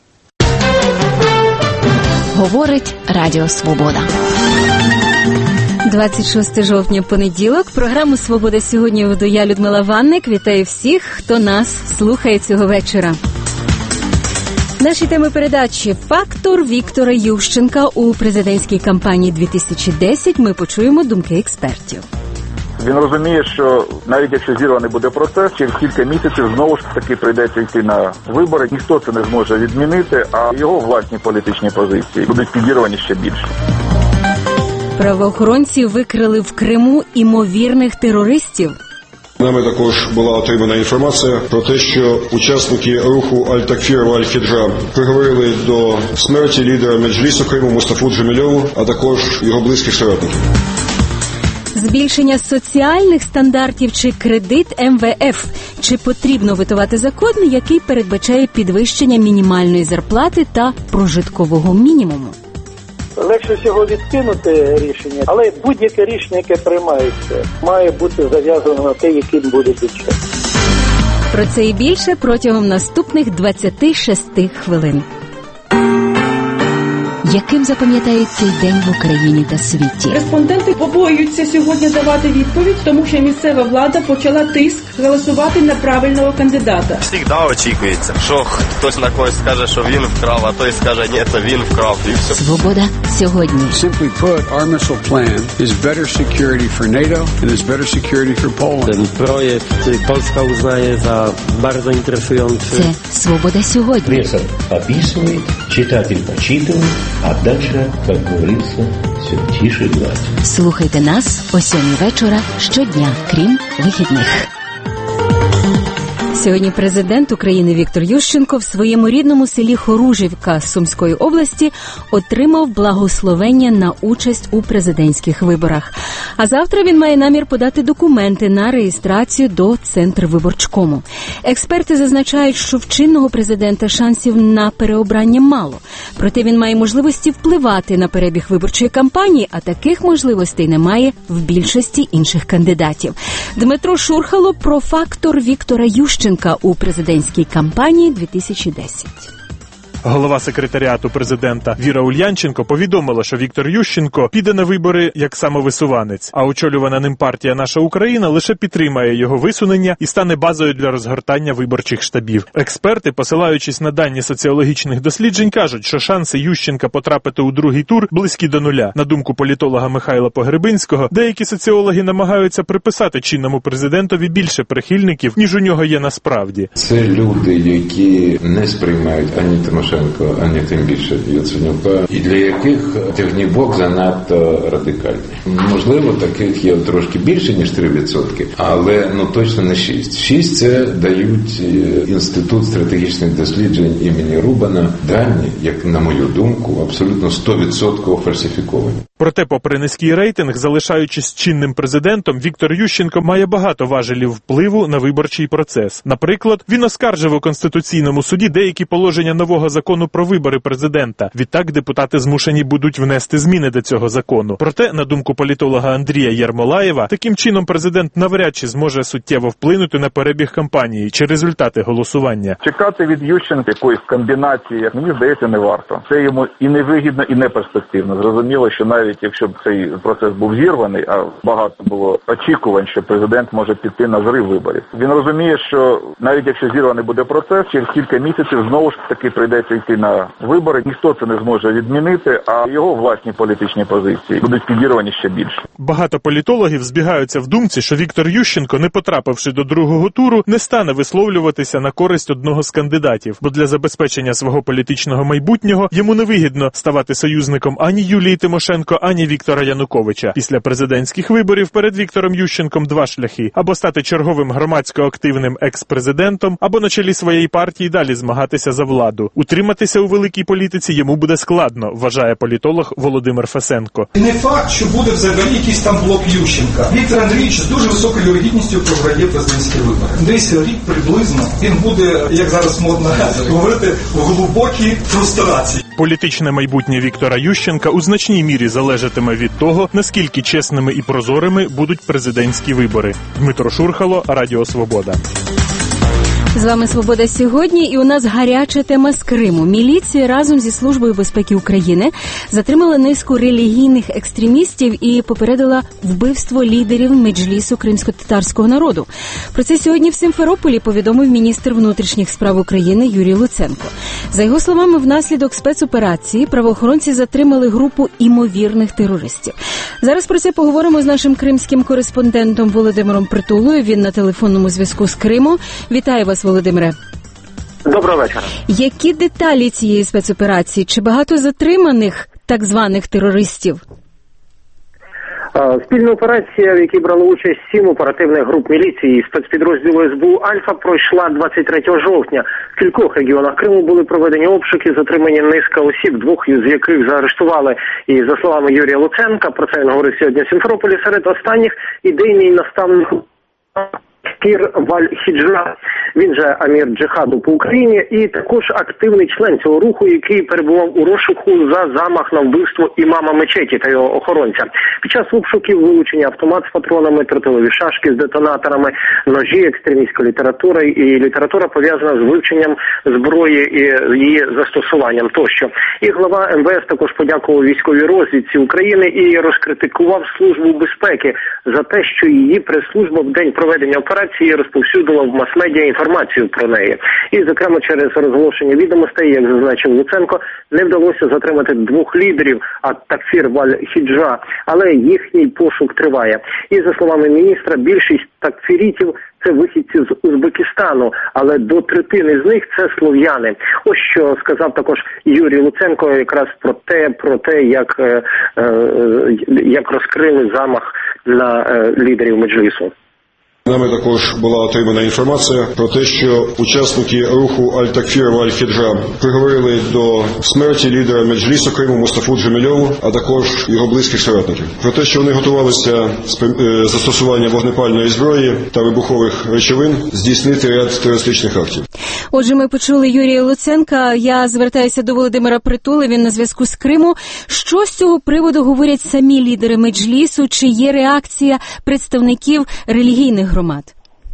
Говорить Радіо Свобода. 26 жовтня, понеділок. Програму «Свобода» сьогодні веду я, Людмила Ванник. Вітаю всіх, хто нас слухає цього вечора. Наші теми передачі «Фактор Віктора Ющенка» у президентській кампанії 2010. Ми почуємо думки експертів. Він розуміє, що навіть якщо зірваний буде процес, через кілька місяців знову ж таки прийдеться йти на вибори. Ніхто це не зможе відмінити, а його власні політичні позиції будуть підірвані ще більше. Правоохоронці викрили в Криму імовірних терористів. Нами також була отримана інформація про те, що учасники руху Аль-Такфірова Аль-Хіджа приговорили до смерті лідера Меджлісу Криму Мустафу Джемільову, а також його близьких соратників. Збільшення соціальних стандартів чи кредит МВФ. Чи потрібно витувати закон, який передбачає підвищення мінімальної зарплати та прожиткового мінімуму? Легше всього відкинути рішення, але будь-яке рішення, яке приймається, має бути зав'язано на те, яким буде бюджет. Про це і більше протягом наступних 26 хвилин. Яким запам'ятають цей день в Україні та світі? Респонденти побоюються сьогодні давати відповідь, тому що місцева влада почала тиск голосувати на правильного кандидата. Всегда очікується, що хтось на когось скаже, що він вкрав, а той скаже, ні, то він вкрав. І все. Свобода сьогодні. Simply put, our missile plan is better security for NATO and is better security for Poland. Ten projekt Polska uznaje za bardzo interesujący. Це Свобода сьогодні. Пресса описывает, читатель почитывает, а дальше, как говорится, все тише и гладко. Слухайте нас о 7:00 вечора щодня, крім вихідних. Сьогодні президент України Віктор Ющенко в своєму рідному селі Хоружівка Сумської області отримав благословення на участь у президентських виборах. А завтра він має намір подати документи на реєстрацію до Центрвиборчкому. Експерти зазначають, що в чинного президента шансів на переобрання мало. Проте він має можливості впливати на перебіг виборчої кампанії, а таких можливостей немає в більшості інших кандидатів. Дмитро Шурхало про фактор Віктора Ющенка у президентській кампанії 2010. Голова секретаріату президента Віра Ульянченко повідомила, що Віктор Ющенко піде на вибори як самовисуванець, а очолювана ним партія «Наша Україна» лише підтримає його висунення і стане базою для розгортання виборчих штабів. Експерти, посилаючись на дані соціологічних досліджень, кажуть, що шанси Ющенка потрапити у другий тур близькі до нуля. На думку політолога Михайла Погребинського, деякі соціологи намагаються приписати чинному президентові більше прихильників, ніж у нього є насправді. Це люди, які не сприймають ані Тимошенко, ані тим більше Яценюка, і для яких тягнібок занадто радикальний. Можливо, таких є трошки більше, ніж 3%, але точно не 6. 6 – це дають Інститут стратегічних досліджень імені Рубана. Дані, як на мою думку, абсолютно 100% фальсифіковані. Проте, попри низький рейтинг, залишаючись чинним президентом, Віктор Ющенко має багато важелів впливу на виборчий процес. Наприклад, він оскаржив у Конституційному суді деякі положення нового закону про вибори президента. Відтак депутати змушені будуть внести зміни до цього закону. Проте, на думку політолога Андрія Ярмолаєва, таким чином президент навряд чи зможе суттєво вплинути на перебіг кампанії чи результати голосування. Чекати від Ющенка якоїсь комбінації, як мені здається, не варто. Це йому і не вигідно, і не перспективно. Зрозуміло, що навіть якщо б цей процес був зірваний, а багато було очікувань, що президент може піти на зрив виборів. Він розуміє, що навіть якщо зірваний буде процес, через кілька місяців знову ж таки прийдеться йти на вибори. Ніхто це не зможе відмінити, а його власні політичні позиції будуть підірвані ще більше. Багато політологів збігаються в думці, що Віктор Ющенко, не потрапивши до другого туру, не стане висловлюватися на користь одного з кандидатів, бо для забезпечення свого політичного майбутнього йому не вигідно ставати союзником ані Юлії Тимошенко, ані Віктора Януковича. Після президентських виборів перед Віктором Ющенком два шляхи: або стати черговим громадсько активним екс-президентом, або на чолі своєї партії далі змагатися за владу. Утриматися у великій політиці йому буде складно, вважає політолог Володимир Фесенко. Не факт, що буде взагалі якийсь там блок Ющенка. Віктор Андрійович з дуже високою вірогідністю програє президентські вибори. Десь рік приблизно він буде, як зараз модно говорити, в глибокій фрустрації. Політичне майбутнє Віктора Ющенка у значній мірі залежатиме від того, наскільки чесними і прозорими будуть президентські вибори. Дмитро Шурхало, Радіо Свобода. З вами «Свобода сьогодні» і у нас гаряча тема з Криму. Міліція разом зі Службою безпеки України затримала низку релігійних екстремістів і попередила вбивство лідерів Меджлісу кримсько-татарського народу. Про це сьогодні в Сімферополі повідомив міністр внутрішніх справ України Юрій Луценко. За його словами, внаслідок спецоперації правоохоронці затримали групу імовірних терористів. Зараз про це поговоримо з нашим кримським кореспондентом Володимиром Притулою. Він на телефонному зв'язку з Криму. Вітаю вас, Володимире. Доброго вечора. Які деталі цієї спецоперації? Чи багато затриманих так званих терористів? Спільна операція, в якій брали участь 7 оперативних груп міліції і спецпідрозділу СБУ «Альфа», пройшла 23 жовтня. В кількох регіонах Криму були проведені обшуки, затримані низка осіб, 2 з яких заарештували. І, за словами Юрія Луценка, про це він говорив сьогодні в Сімферополі, серед останніх ідейний наставник Такфір Валь-Хіджа, він же амір джихаду по Україні, і також активний член цього руху, який перебував у розшуку за замах на вбивство імама мечеті та його охоронця. Під час обшуків вилучені автомат з патронами, тротилові шашки з детонаторами, ножі, екстремістська література і література пов'язана з вивченням зброї і її застосуванням тощо. І глава МВС також подякував військовій розвідці України і розкритикував Службу безпеки за те, що її прес-служба в день проведення операції розповсюдила в мас-медіа інформацію про неї. І, зокрема, через розголошення відомостей, як зазначив Луценко, не вдалося затримати двох лідерів, Такфір Валь-Хіджа, але їхній пошук триває. І, за словами міністра, більшість такфірітів – це вихідці з Узбекистану, але до третини з них – це слов'яни. Ось що сказав також Юрій Луценко якраз про те, як розкрили замах на лідерів Меджлісу. Нами також була отримана інформація про те, що учасники руху Аль-Такфір Валь-Хіджа приговорили до смерті лідера Меджлісу Криму Мустафу Джемільову, а також його близьких соратників. Про те, що вони готувалися з застосування вогнепальної зброї та вибухових речовин здійснити ряд терористичних актів. Отже, ми почули Юрія Луценка. Я звертаюся до Володимира Притули, він на зв'язку з Криму. Що з цього приводу говорять самі лідери Меджлісу? Чи є реакція представників релігійних громад?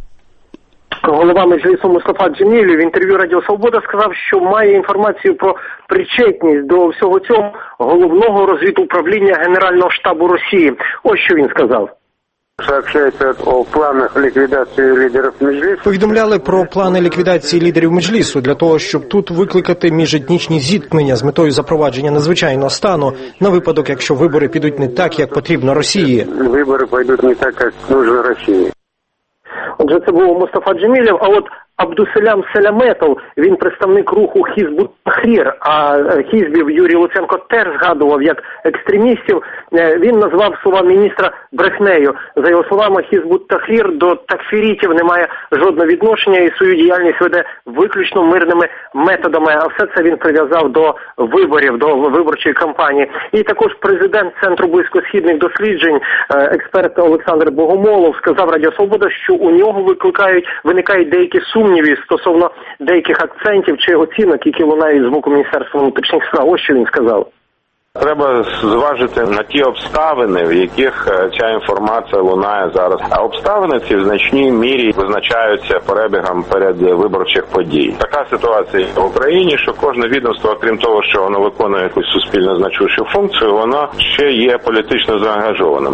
Голова Меджлісу Мустафа Джемілєв в інтерв'ю Радіо Свобода сказав, що має інформацію про причетність до всього цього головного розвідуправління Генерального штабу Росії. Ось що він сказав. Сообщається о планах ліквідації лідерів Меджлісу. Повідомляли про плани ліквідації лідерів Меджлісу для того, щоб тут викликати міжетнічні зіткнення з метою запровадження надзвичайного стану на випадок, якщо вибори підуть не так, як потрібно Росії. Вибори підуть не так, як потрібно Росії. Отже, це був Мустафа Джемілєв, а от Абдусалям Селяметов, він представник руху Хізбут Тахрір, а хізбів Юрій Луценко теж згадував як екстремістів. Він назвав слова міністра брехнею. За його словами, Хізбут Тахрір до такфірітів не має жодного відношення і свою діяльність веде виключно мирними методами. А все це він прив'язав до виборів, до виборчої кампанії. І також президент Центру близькосхідних досліджень, експерт Олександр Богомолов, сказав Радіо Свобода, що у нього виникають деякі сумніви стосовно деяких акцентів чи оцінок, які лунають з боку Міністерства внутрішніх справ. Ось що він сказав. Треба зважити на ті обставини, в яких ця інформація лунає зараз. А обставини ці в значній мірі визначаються перебігом передвиборчих подій. Така ситуація в Україні, що кожне відомство, крім того, що воно виконує якусь суспільно значущу функцію, воно ще є політично заангажованим.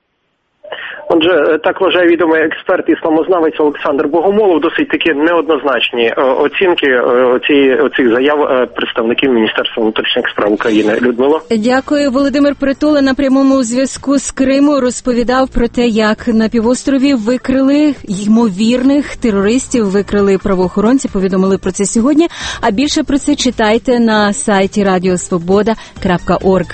Отже, так вважає відомий експерт ісламознавець Олександр Богомолов. Досить таки неоднозначні оцінки оцих заяв представників Міністерства внутрішніх справ України. Людмила. Дякую. Володимир Притула на прямому зв'язку з Криму розповідав про те, як на півострові викрили ймовірних терористів, викрили правоохоронці, повідомили про це сьогодні. А більше про це читайте на сайті radiosvoboda.org.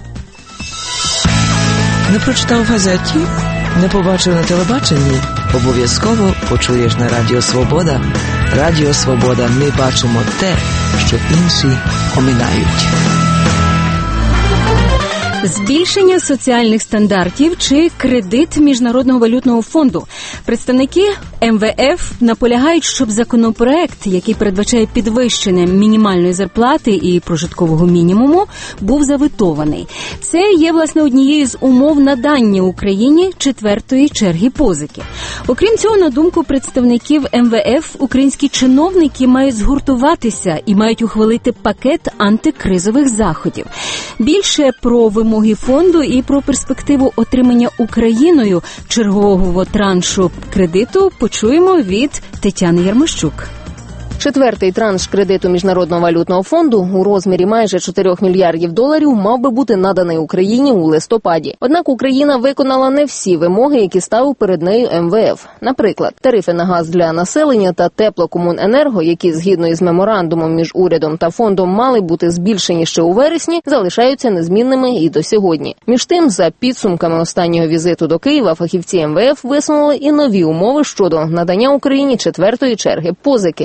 Не прочитав в газеті? Не побачив на телебаченні? Обов'язково почуєш на Радіо Свобода. Радіо Свобода. Ми бачимо те, що інші оминають. Збільшення соціальних стандартів чи кредит Міжнародного валютного фонду. Представники МВФ наполягають, щоб законопроект, який передбачає підвищення мінімальної зарплати і прожиткового мінімуму, був заветований. Це є, власне, однією з умов надання Україні четвертої черги позики. Окрім цього, на думку представників МВФ, українські чиновники мають згуртуватися і мають ухвалити пакет антикризових заходів. Більше про вимоги фонду і про перспективу отримання Україною чергового траншу кредиту почуємо від Тетяни Ярмощук. Четвертий транш кредиту Міжнародного валютного фонду у розмірі майже 4 мільярдів доларів мав би бути наданий Україні у листопаді. Однак Україна виконала не всі вимоги, які ставив перед нею МВФ. Наприклад, тарифи на газ для населення та теплокомуненерго, які згідно із меморандумом між урядом та фондом мали бути збільшені ще у вересні, залишаються незмінними і до сьогодні. Між тим, за підсумками останнього візиту до Києва, фахівці МВФ висунули і нові умови щодо надання Україні четвертої черги позики. Насамперед,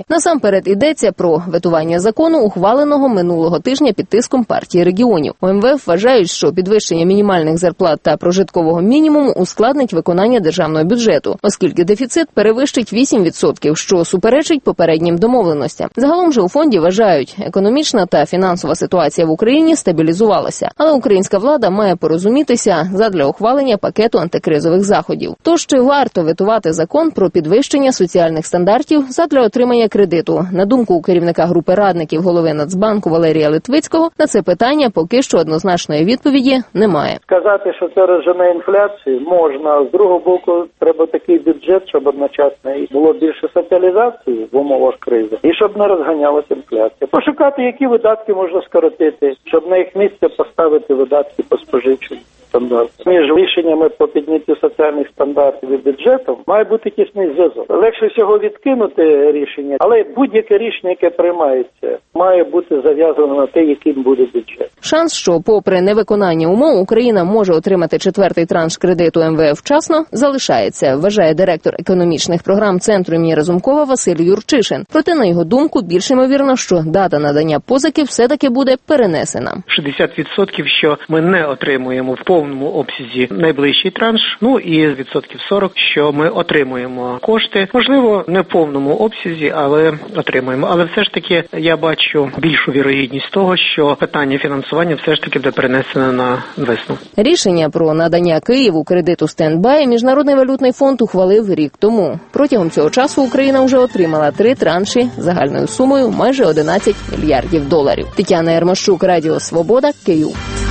Насамперед йдеться про ветування закону, ухваленого минулого тижня під тиском партії регіонів. У МВФ вважають, що підвищення мінімальних зарплат та прожиткового мінімуму ускладнить виконання державного бюджету, оскільки дефіцит перевищить 8%, що суперечить попереднім домовленостям. Загалом же у фонді вважають, економічна та фінансова ситуація в Україні стабілізувалася, але українська влада має порозумітися задля ухвалення пакету антикризових заходів. Тож чи варто ветувати закон про підвищення соціальних стандартів задля отримання кредиту? На думку керівника групи радників голови Нацбанку Валерія Литвицького, на це питання поки що однозначної відповіді немає. Сказати, що це розжене інфляцію, можна. А з другого боку, треба такий бюджет, щоб одночасно було більше соціалізації в умовах кризи і щоб не розганялася інфляція. Пошукати, які видатки можна скоротити, щоб на їх місце поставити видатки по споживчим стандартам. Між рішеннями по підняттю соціальних стандартів і бюджетом має бути тісний зв'язок. Легше всього відкинути рішення, але будь-яке рішення, яке приймається, має бути зав'язано на те, яким буде бюджет. Шанс, що попри невиконання умов Україна може отримати четвертий транш кредиту МВФ вчасно, залишається, вважає директор економічних програм Центру імені Разумкова Василь Юрчишин. Проте, на його думку, більш ймовірно, що дата надання позики все-таки буде перенесена. 60%, що ми не отримуємо в повному обсязі найближчий транш, ну і 40%, що ми отримуємо кошти. Можливо, не в повному обсязі, але отримуємо. Але все ж таки я бачу більшу вірогідність того, що питання фінансування все ж таки буде перенесено на весну. Рішення про надання Києву кредиту стендбай Міжнародний валютний фонд ухвалив рік тому. Протягом цього часу Україна вже отримала 3 транші загальною сумою майже 11 мільярдів доларів. Тетяна Ярмощук, Радіо Свобода, Київ.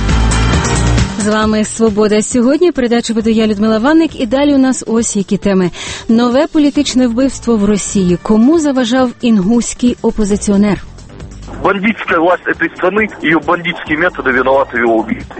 З вами «Свобода сьогодні». Передачу веду я, Людмила Ванник. І далі у нас ось які теми. Нове політичне вбивство в Росії. Кому заважав інгуський опозиціонер? Бандитская власть этой страны, ее бандитские методы виноваты в его убийстве.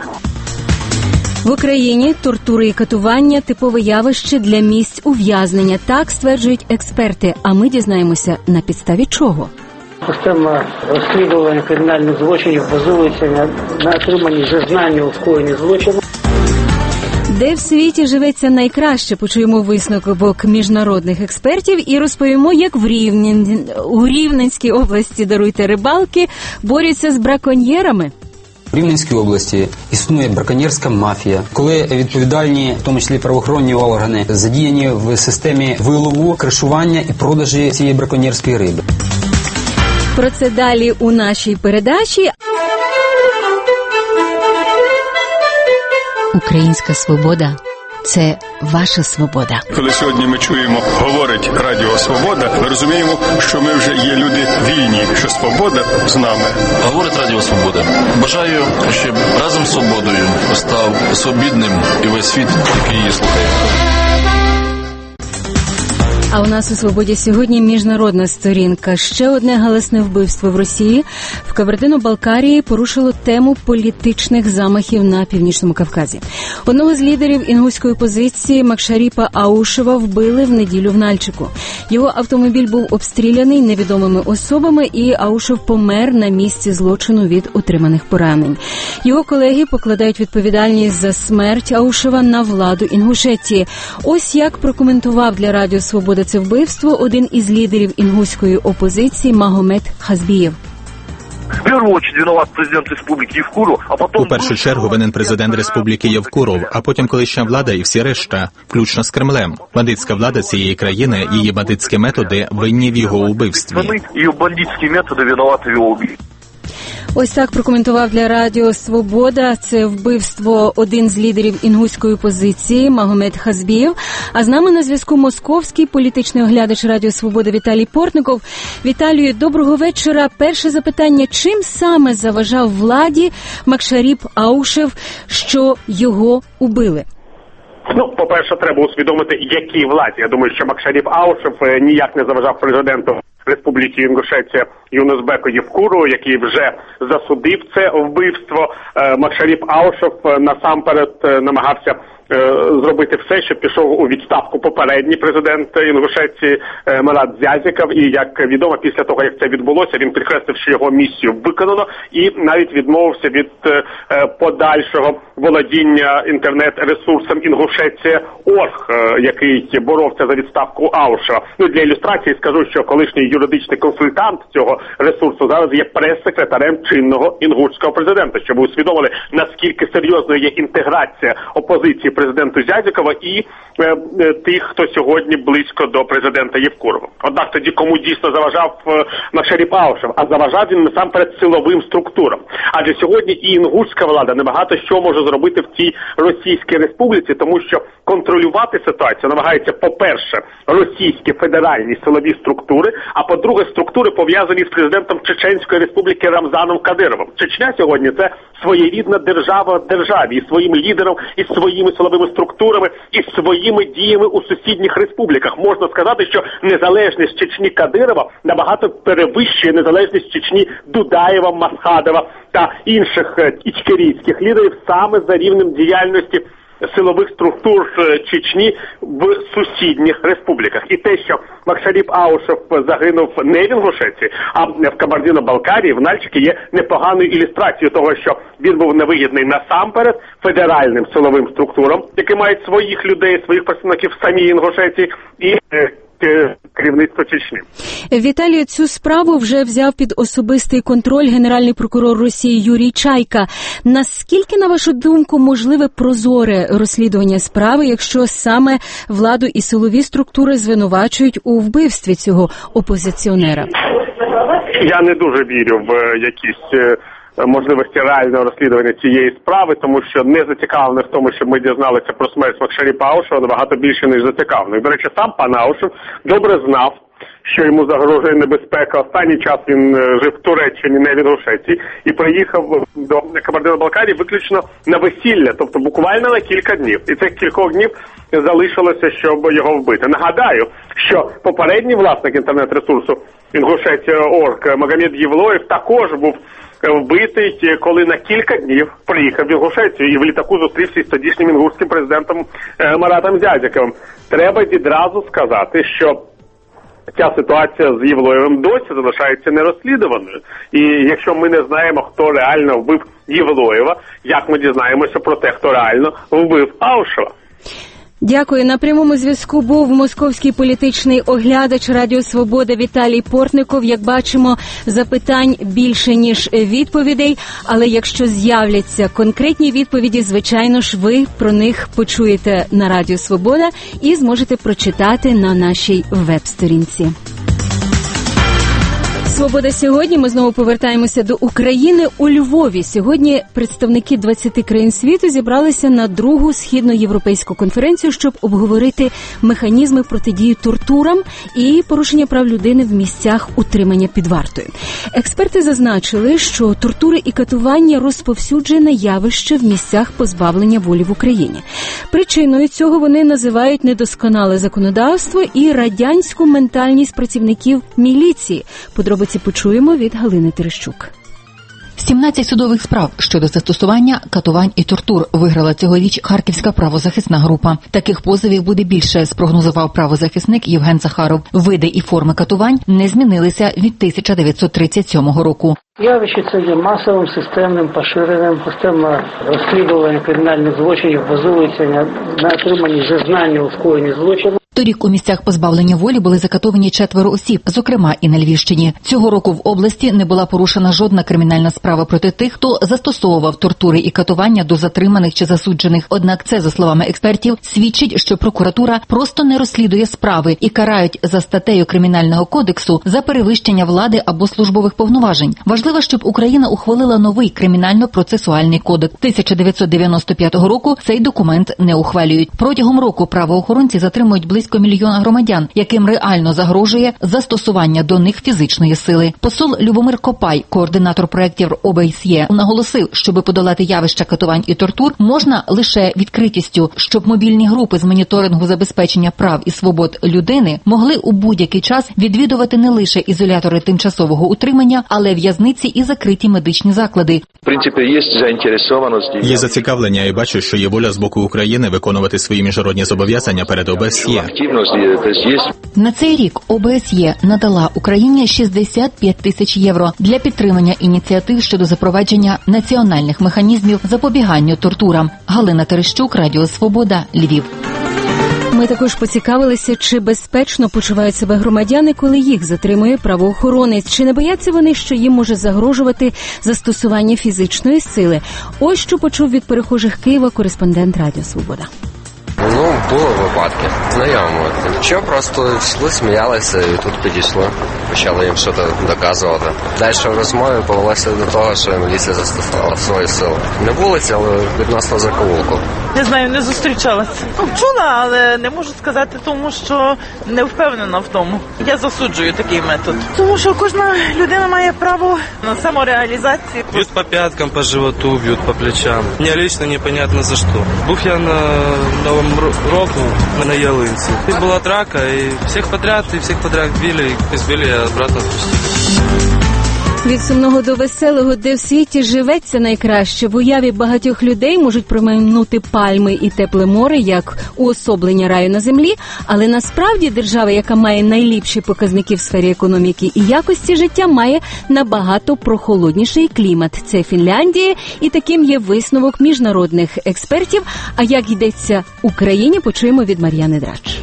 В Україні тортури і катування – типове явище для місць ув'язнення. Так стверджують експерти. А ми дізнаємося, на підставі чого. Система розслідування кримінальних злочинів базується на отриманні зізнання у скоєнні злочину. Де в світі живеться найкраще, почуємо висновок міжнародних експертів і розповімо, як у Рівненській області, даруйте, рибалки борються з браконьєрами. В Рівненській області існує браконьєрська мафія, коли відповідальні, в тому числі правоохоронні органи, задіяні в системі вилову, кришування і продажі цієї браконьєрської риби. Про це далі у нашій передачі. Українська свобода – це ваша свобода. Коли сьогодні ми чуємо, говорить Радіо Свобода, ми розуміємо, що ми вже є люди вільні, що свобода з нами. Говорить Радіо Свобода. Бажаю, щоб разом з свободою став свобідним і весь світ, який її слухає. А у нас у «Свободі» сьогодні міжнародна сторінка. Ще одне галасне вбивство в Росії. В Кабардино-Балкарії порушило тему політичних замахів на Північному Кавказі. Одного з лідерів інгуської опозиції Макшаріпа Аушева вбили в неділю в Нальчику. Його автомобіль був обстріляний невідомими особами, і Аушев помер на місці злочину від отриманих поранень. Його колеги покладають відповідальність за смерть Аушева на владу Інгушетії. Ось як прокоментував для Радіо Свобода це вбивство один із лідерів інгуської опозиції Магомед Хазбієв. У першу чергу винен президент Республіки Євкуров, а потім колишня влада і всі решта, включно з Кремлем. Бандитська влада цієї країни, її бандитські методи винні в його убивстві. Ось так прокоментував для Радіо Свобода це вбивство один з лідерів інгуської опозиції Магомед Хазбієв. А з нами на зв'язку московський політичний оглядач Радіо Свобода Віталій Портников. Віталію, доброго вечора. Перше запитання. Чим саме заважав владі Макшаріп Аушев, що його убили? По-перше, треба усвідомити, якій владі. Я думаю, що Макшаріп Аушев ніяк не заважав президенту Республіки Інгушетія Юнусбеку Євкуру, який вже засудив це вбивство. Макшаріп Аушев насамперед намагався зробити все, щоб пішов у відставку попередній президент Інгушетії Марат Дзязіков. І, як відомо, після того, як це відбулося, він підкреслив, що його місію виконано і навіть відмовився від подальшого володіння інтернет-ресурсом Інгушетія.орг, який боровся за відставку Аушева. Ну, для ілюстрації скажу, що колишній юридичний консультант цього ресурсу зараз є прес-секретарем чинного інгушського президента, щоб ви усвідомили, наскільки серйозною є інтеграція опозиції президенту Дзязікова і тих, хто сьогодні близько до президента Євкурова. Однак тоді кому дійсно заважав Макшаріп Аушев? А заважав він насамперед силовим структурам. Адже сьогодні і інгушська влада небагато що може зробити в цій Російській Республіці, тому що контролювати ситуацію намагаються, по-перше, російські федеральні силові структури, а по-друге, структури, пов'язані з президентом Чеченської Республіки Рамзаном Кадировим. Чечня сьогодні – це своєрідна держава в державі, і своїм лідером, і своїми силовими структурами, і своїми діями у сусідніх республіках. Можна сказати, що незалежність Чечні Кадирова набагато перевищує незалежність Чечні Дудаєва, Масхадова та інших ічкерійських лідерів саме за рівнем діяльності силових структур Чечні в сусідніх республіках. І те, що Макшаріп Аушев загинув не в Інгушетії, а в Кабардино-Балкарії, в Нальчикі, є непоганою ілюстрацією того, що він був невигідний насамперед федеральним силовим структурам, які мають своїх людей, своїх представників в самій Інгушетії, і керівництво Чечні. Віталію, цю справу вже взяв під особистий контроль генеральний прокурор Росії Юрій Чайка. Наскільки, на вашу думку, можливе прозоре розслідування справи, якщо саме владу і силові структури звинувачують у вбивстві цього опозиціонера? Я не дуже вірю в якісь можливості реального розслідування цієї справи, тому що не зацікавлений в тому, щоб ми дізналися про смерть Макшаріпа Аушева набагато більше, ніж зацікавлений. До речі, сам пан Аушев добре знав, що йому загрожує небезпека. Останній час він жив в Туреччині, не в Інгушетії, і приїхав до Кабардино-Балкарії виключно на весілля, тобто буквально на кілька днів. І цих кількох днів залишилося, щоб його вбити. Нагадаю, що попередній власник інтернет-ресурсу Інгушетія.орг Магомед Євлоєв також був вбитий, коли на кілька днів приїхав в Інгушетію і в літаку зустрівся з тодішнім інгушським президентом Маратом Дзязіковим. Треба відразу сказати, що ця ситуація з Євлоєвим досі залишається нерозслідуваною. І якщо ми не знаємо, хто реально вбив Євлоєва, як ми дізнаємося про те, хто реально вбив Аушева? Дякую. На прямому зв'язку був московський політичний оглядач Радіо Свобода Віталій Портников. Як бачимо, запитань більше, ніж відповідей. Але якщо з'являться конкретні відповіді, звичайно ж, ви про них почуєте на Радіо Свобода і зможете прочитати на нашій веб-сторінці. «Свобода сьогодні». Ми знову повертаємося до України. У Львові сьогодні представники 20 країн світу зібралися на другу східноєвропейську конференцію, щоб обговорити механізми протидії тортурам і порушення прав людини в місцях утримання під вартою. Експерти зазначили, що тортури і катування розповсюджене явище в місцях позбавлення волі в Україні. Причиною цього вони називають недосконале законодавство і радянську ментальність працівників міліції. Подробиці почуємо від Галини Терещук. 17 судових справ щодо застосування катувань і тортур виграла цьогоріч Харківська правозахисна група. Таких позовів буде більше, спрогнозував правозахисник Євген Захаров. Види і форми катувань не змінилися від 1937 року. Явище це є масовим, системним, поширеним. Система розслідування кримінальних злочинів базується на отриманні зізнання у скоєнні злочину. Торік у місцях позбавлення волі були закатовані 4 осіб, зокрема і на Львівщині. Цього року в області не була порушена жодна кримінальна справа проти тих, хто застосовував тортури і катування до затриманих чи засуджених. Однак це, за словами експертів, свідчить, що прокуратура просто не розслідує справи і карають за статтею Кримінального кодексу за перевищення влади або службових повноважень. Важливо, щоб Україна ухвалила новий кримінально-процесуальний кодекс. 1995 року цей документ не ухвалюють. Протягом року правоохоронці затримують близько близько мільйона громадян, яким реально загрожує застосування до них фізичної сили. Посол Любомир Копай, координатор проєктів ОБСЄ, наголосив, щоби подолати явища катувань і тортур, можна лише відкритістю, щоб мобільні групи з моніторингу забезпечення прав і свобод людини могли у будь-який час відвідувати не лише ізолятори тимчасового утримання, але в'язниці і закриті медичні заклади. В принципі, є заінтересованість. Є зацікавлення і бачу, що є воля з боку України виконувати свої міжнародні зобов'язання перед ОБСЄ. На цей рік ОБСЄ надала Україні 65 тисяч євро для підтримання ініціатив щодо запровадження національних механізмів запобіганню тортурам. Галина Терещук, Радіо Свобода, Львів. Ми також поцікавилися, чи безпечно почувають себе громадяни, коли їх затримує правоохоронець. Чи не бояться вони, що їм може загрожувати застосування фізичної сили? Ось що почув від перехожих Києва кореспондент Радіо Свобода. Ну, були випадки. Знайомо. Нічого, просто йшли, сміялися і тут підійшли. Почали їм щось доказувати. Далі в розмові повелося до того, що міліція застосувала свої сили. Не вулиці, але відносно закоулку. Не знаю, не зустрічалася. Чула, але не можу сказати, тому що не впевнена в тому. Я засуджую такий метод. Тому що кожна людина має право на самореалізацію. Б'ють по пяткам, по животу, б'ють по плечам. Мені лично непонятно за що. Був я на Новому року на ялинці. І була драка, і всіх подряд били, і збили, я обратно відпустили. Від сумного до веселого, де в світі живеться найкраще. В уяві багатьох людей можуть промайнути пальми і тепле море, як уособлення раю на землі, але насправді держава, яка має найліпші показники в сфері економіки і якості життя, має набагато прохолодніший клімат. Це Фінляндія, і таким є висновок міжнародних експертів. А як йдеться Україні, почуємо від Мар'яни Драч.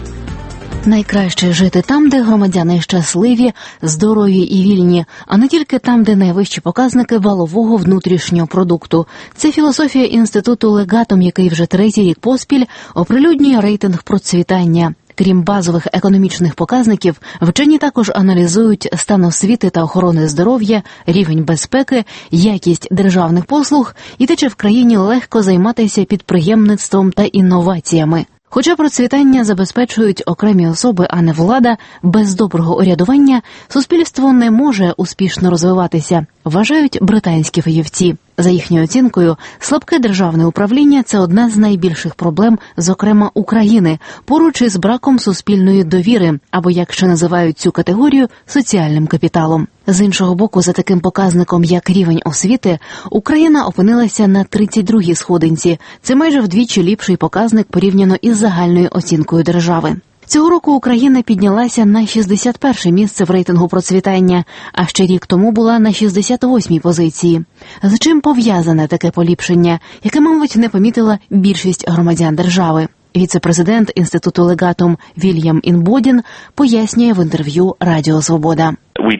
Найкраще жити там, де громадяни щасливі, здорові і вільні, а не тільки там, де найвищі показники валового внутрішнього продукту. Це філософія інституту Легатом, який вже третій рік поспіль оприлюднює рейтинг процвітання. Крім базових економічних показників, вчені також аналізують стан освіти та охорони здоров'я, рівень безпеки, якість державних послуг і те, чи в країні легко займатися підприємництвом та інноваціями. Хоча процвітання забезпечують окремі особи, а не влада, без доброго урядування суспільство не може успішно розвиватися, вважають британські фахівці. За їхньою оцінкою, слабке державне управління – це одна з найбільших проблем, зокрема України, поруч із браком суспільної довіри, або, як ще називають цю категорію, соціальним капіталом. З іншого боку, за таким показником, як рівень освіти, Україна опинилася на 32-й сходинці. Це майже вдвічі ліпший показник порівняно із загальною оцінкою держави. Цього року Україна піднялася на 61-е місце в рейтингу процвітання, а ще рік тому була на 68-й позиції. З чим пов'язане таке поліпшення, яке, мабуть, не помітила більшість громадян держави? Віце-президент інституту Легатом Вільям Інбодін пояснює в інтерв'ю Радіо Свобода.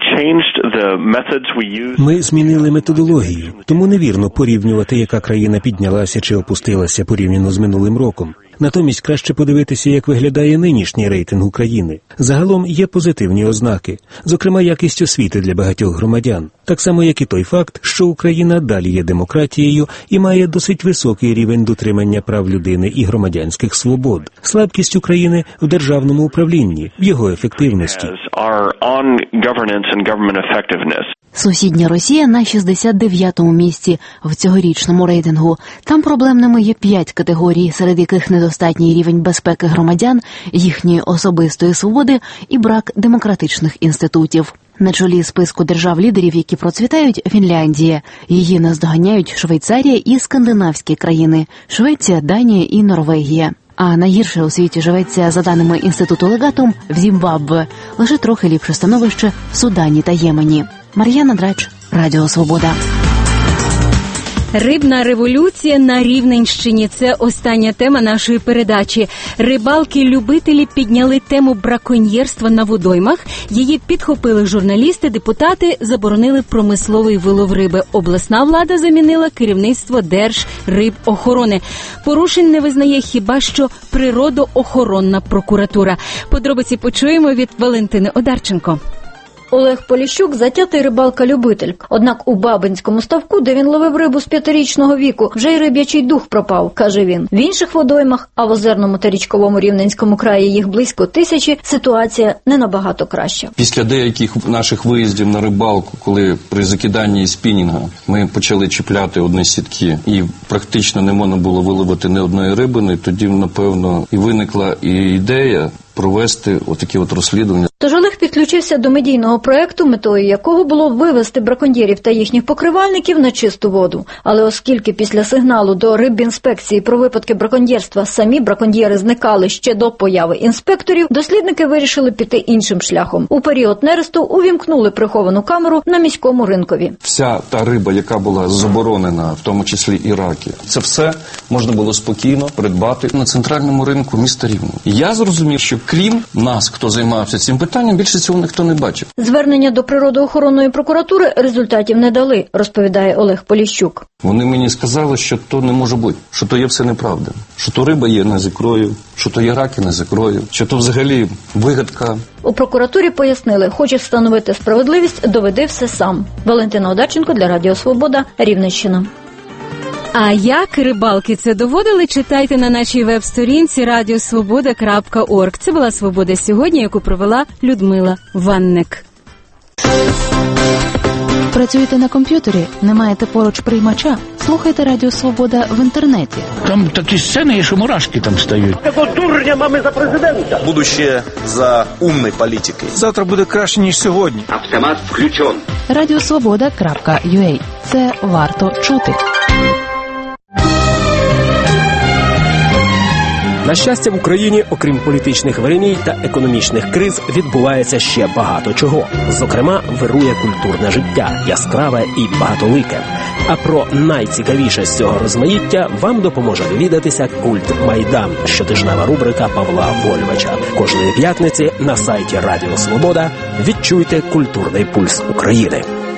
Ми змінили методологію, тому невірно порівнювати, яка країна піднялася чи опустилася порівняно з минулим роком. Натомість краще подивитися, як виглядає нинішній рейтинг України. Загалом є позитивні ознаки, зокрема якість освіти для багатьох громадян. Так само, як і той факт, що Україна далі є демократією і має досить високий рівень дотримання прав людини і громадянських свобод. Слабкість України в державному управлінні, в його ефективності. Сусідня Росія на 69-му місці в цьогорічному рейтингу. Там проблемними є 5 категорій, серед яких недостатній рівень безпеки громадян, їхньої особистої свободи і брак демократичних інститутів. На чолі списку держав-лідерів, які процвітають, Фінляндія. Її наздоганяють Швейцарія і скандинавські країни – Швеція, Данія і Норвегія. А найгірше у світі живеться, за даними інституту Легатом, в Зімбабве. Лише трохи ліпше становище в Судані та Ємені. Мар'яна Драч, Радіо Свобода. Рибна революція на Рівненщині – це остання тема нашої передачі. Рибалки-любителі підняли тему браконьєрства на водоймах. Її підхопили журналісти, депутати, заборонили промисловий вилов риби. Обласна влада замінила керівництво Держрибохорони. Порушень не визнає хіба що природоохоронна прокуратура. Подробиці почуємо від Валентини Одарченко. Олег Поліщук – затятий рибалка-любитель. Однак у Бабинському ставку, де він ловив рибу з 5-річного віку, вже й риб'ячий дух пропав, каже він. В інших водоймах, а в озерному та річковому Рівненському краї їх близько 1000, ситуація не набагато краща. Після деяких наших виїздів на рибалку, коли при закиданні спінінга ми почали чіпляти одні сітки і практично не можна було виловити ні одної рибини, тоді, напевно, і виникла і ідея провести отакі розслідування. Тож Олег підключився до медійного проекту, метою якого було вивести браконьєрів та їхніх покривальників на чисту воду. Але оскільки після сигналу до рибінспекції про випадки браконьєрства самі браконьєри зникали ще до появи інспекторів, дослідники вирішили піти іншим шляхом. У період нересту увімкнули приховану камеру на міському ринкові. Вся та риба, яка була заборонена, в тому числі і раки, це все можна було спокійно придбати на центральному ринку міста Рівного. І я зрозумів, що крім нас, хто займався цим питанням, більше цього ніхто не бачив. Звернення до природоохоронної прокуратури результатів не дали, розповідає Олег Поліщук. Вони мені сказали, що то не може бути, що то є все неправда, що то риба є не з ікрою, що то є раки не з ікрою, що то взагалі вигадка. У прокуратурі пояснили, хочеш встановити справедливість, доведи все сам. Валентина Одарченко для Радіо Свобода, Рівненщина. А як рибалки це доводили, читайте на нашій веб-сторінці radiosvoboda.org. Це була «Свобода сьогодні», яку провела Людмила Ванник. Працюєте на комп'ютері? Не маєте поруч приймача? Слухайте Радіо Свобода в інтернеті. Там такі сцени, що мурашки там стають. Такого дурня мами за президента. Будущее за умной политикой. Завтра буде краще, ніж сьогодні. Автомат включен. Radiosvoboda.ua. Це варто чути. На щастя, в Україні, окрім політичних веремій та економічних криз, відбувається ще багато чого. Зокрема, вирує культурне життя, яскраве і багатолике. А про найцікавіше з цього розмаїття вам допоможе довідатися «Культ Майдан» – щотижнева рубрика Павла Вольвача. Кожної п'ятниці на сайті Радіо Свобода відчуйте культурний пульс України.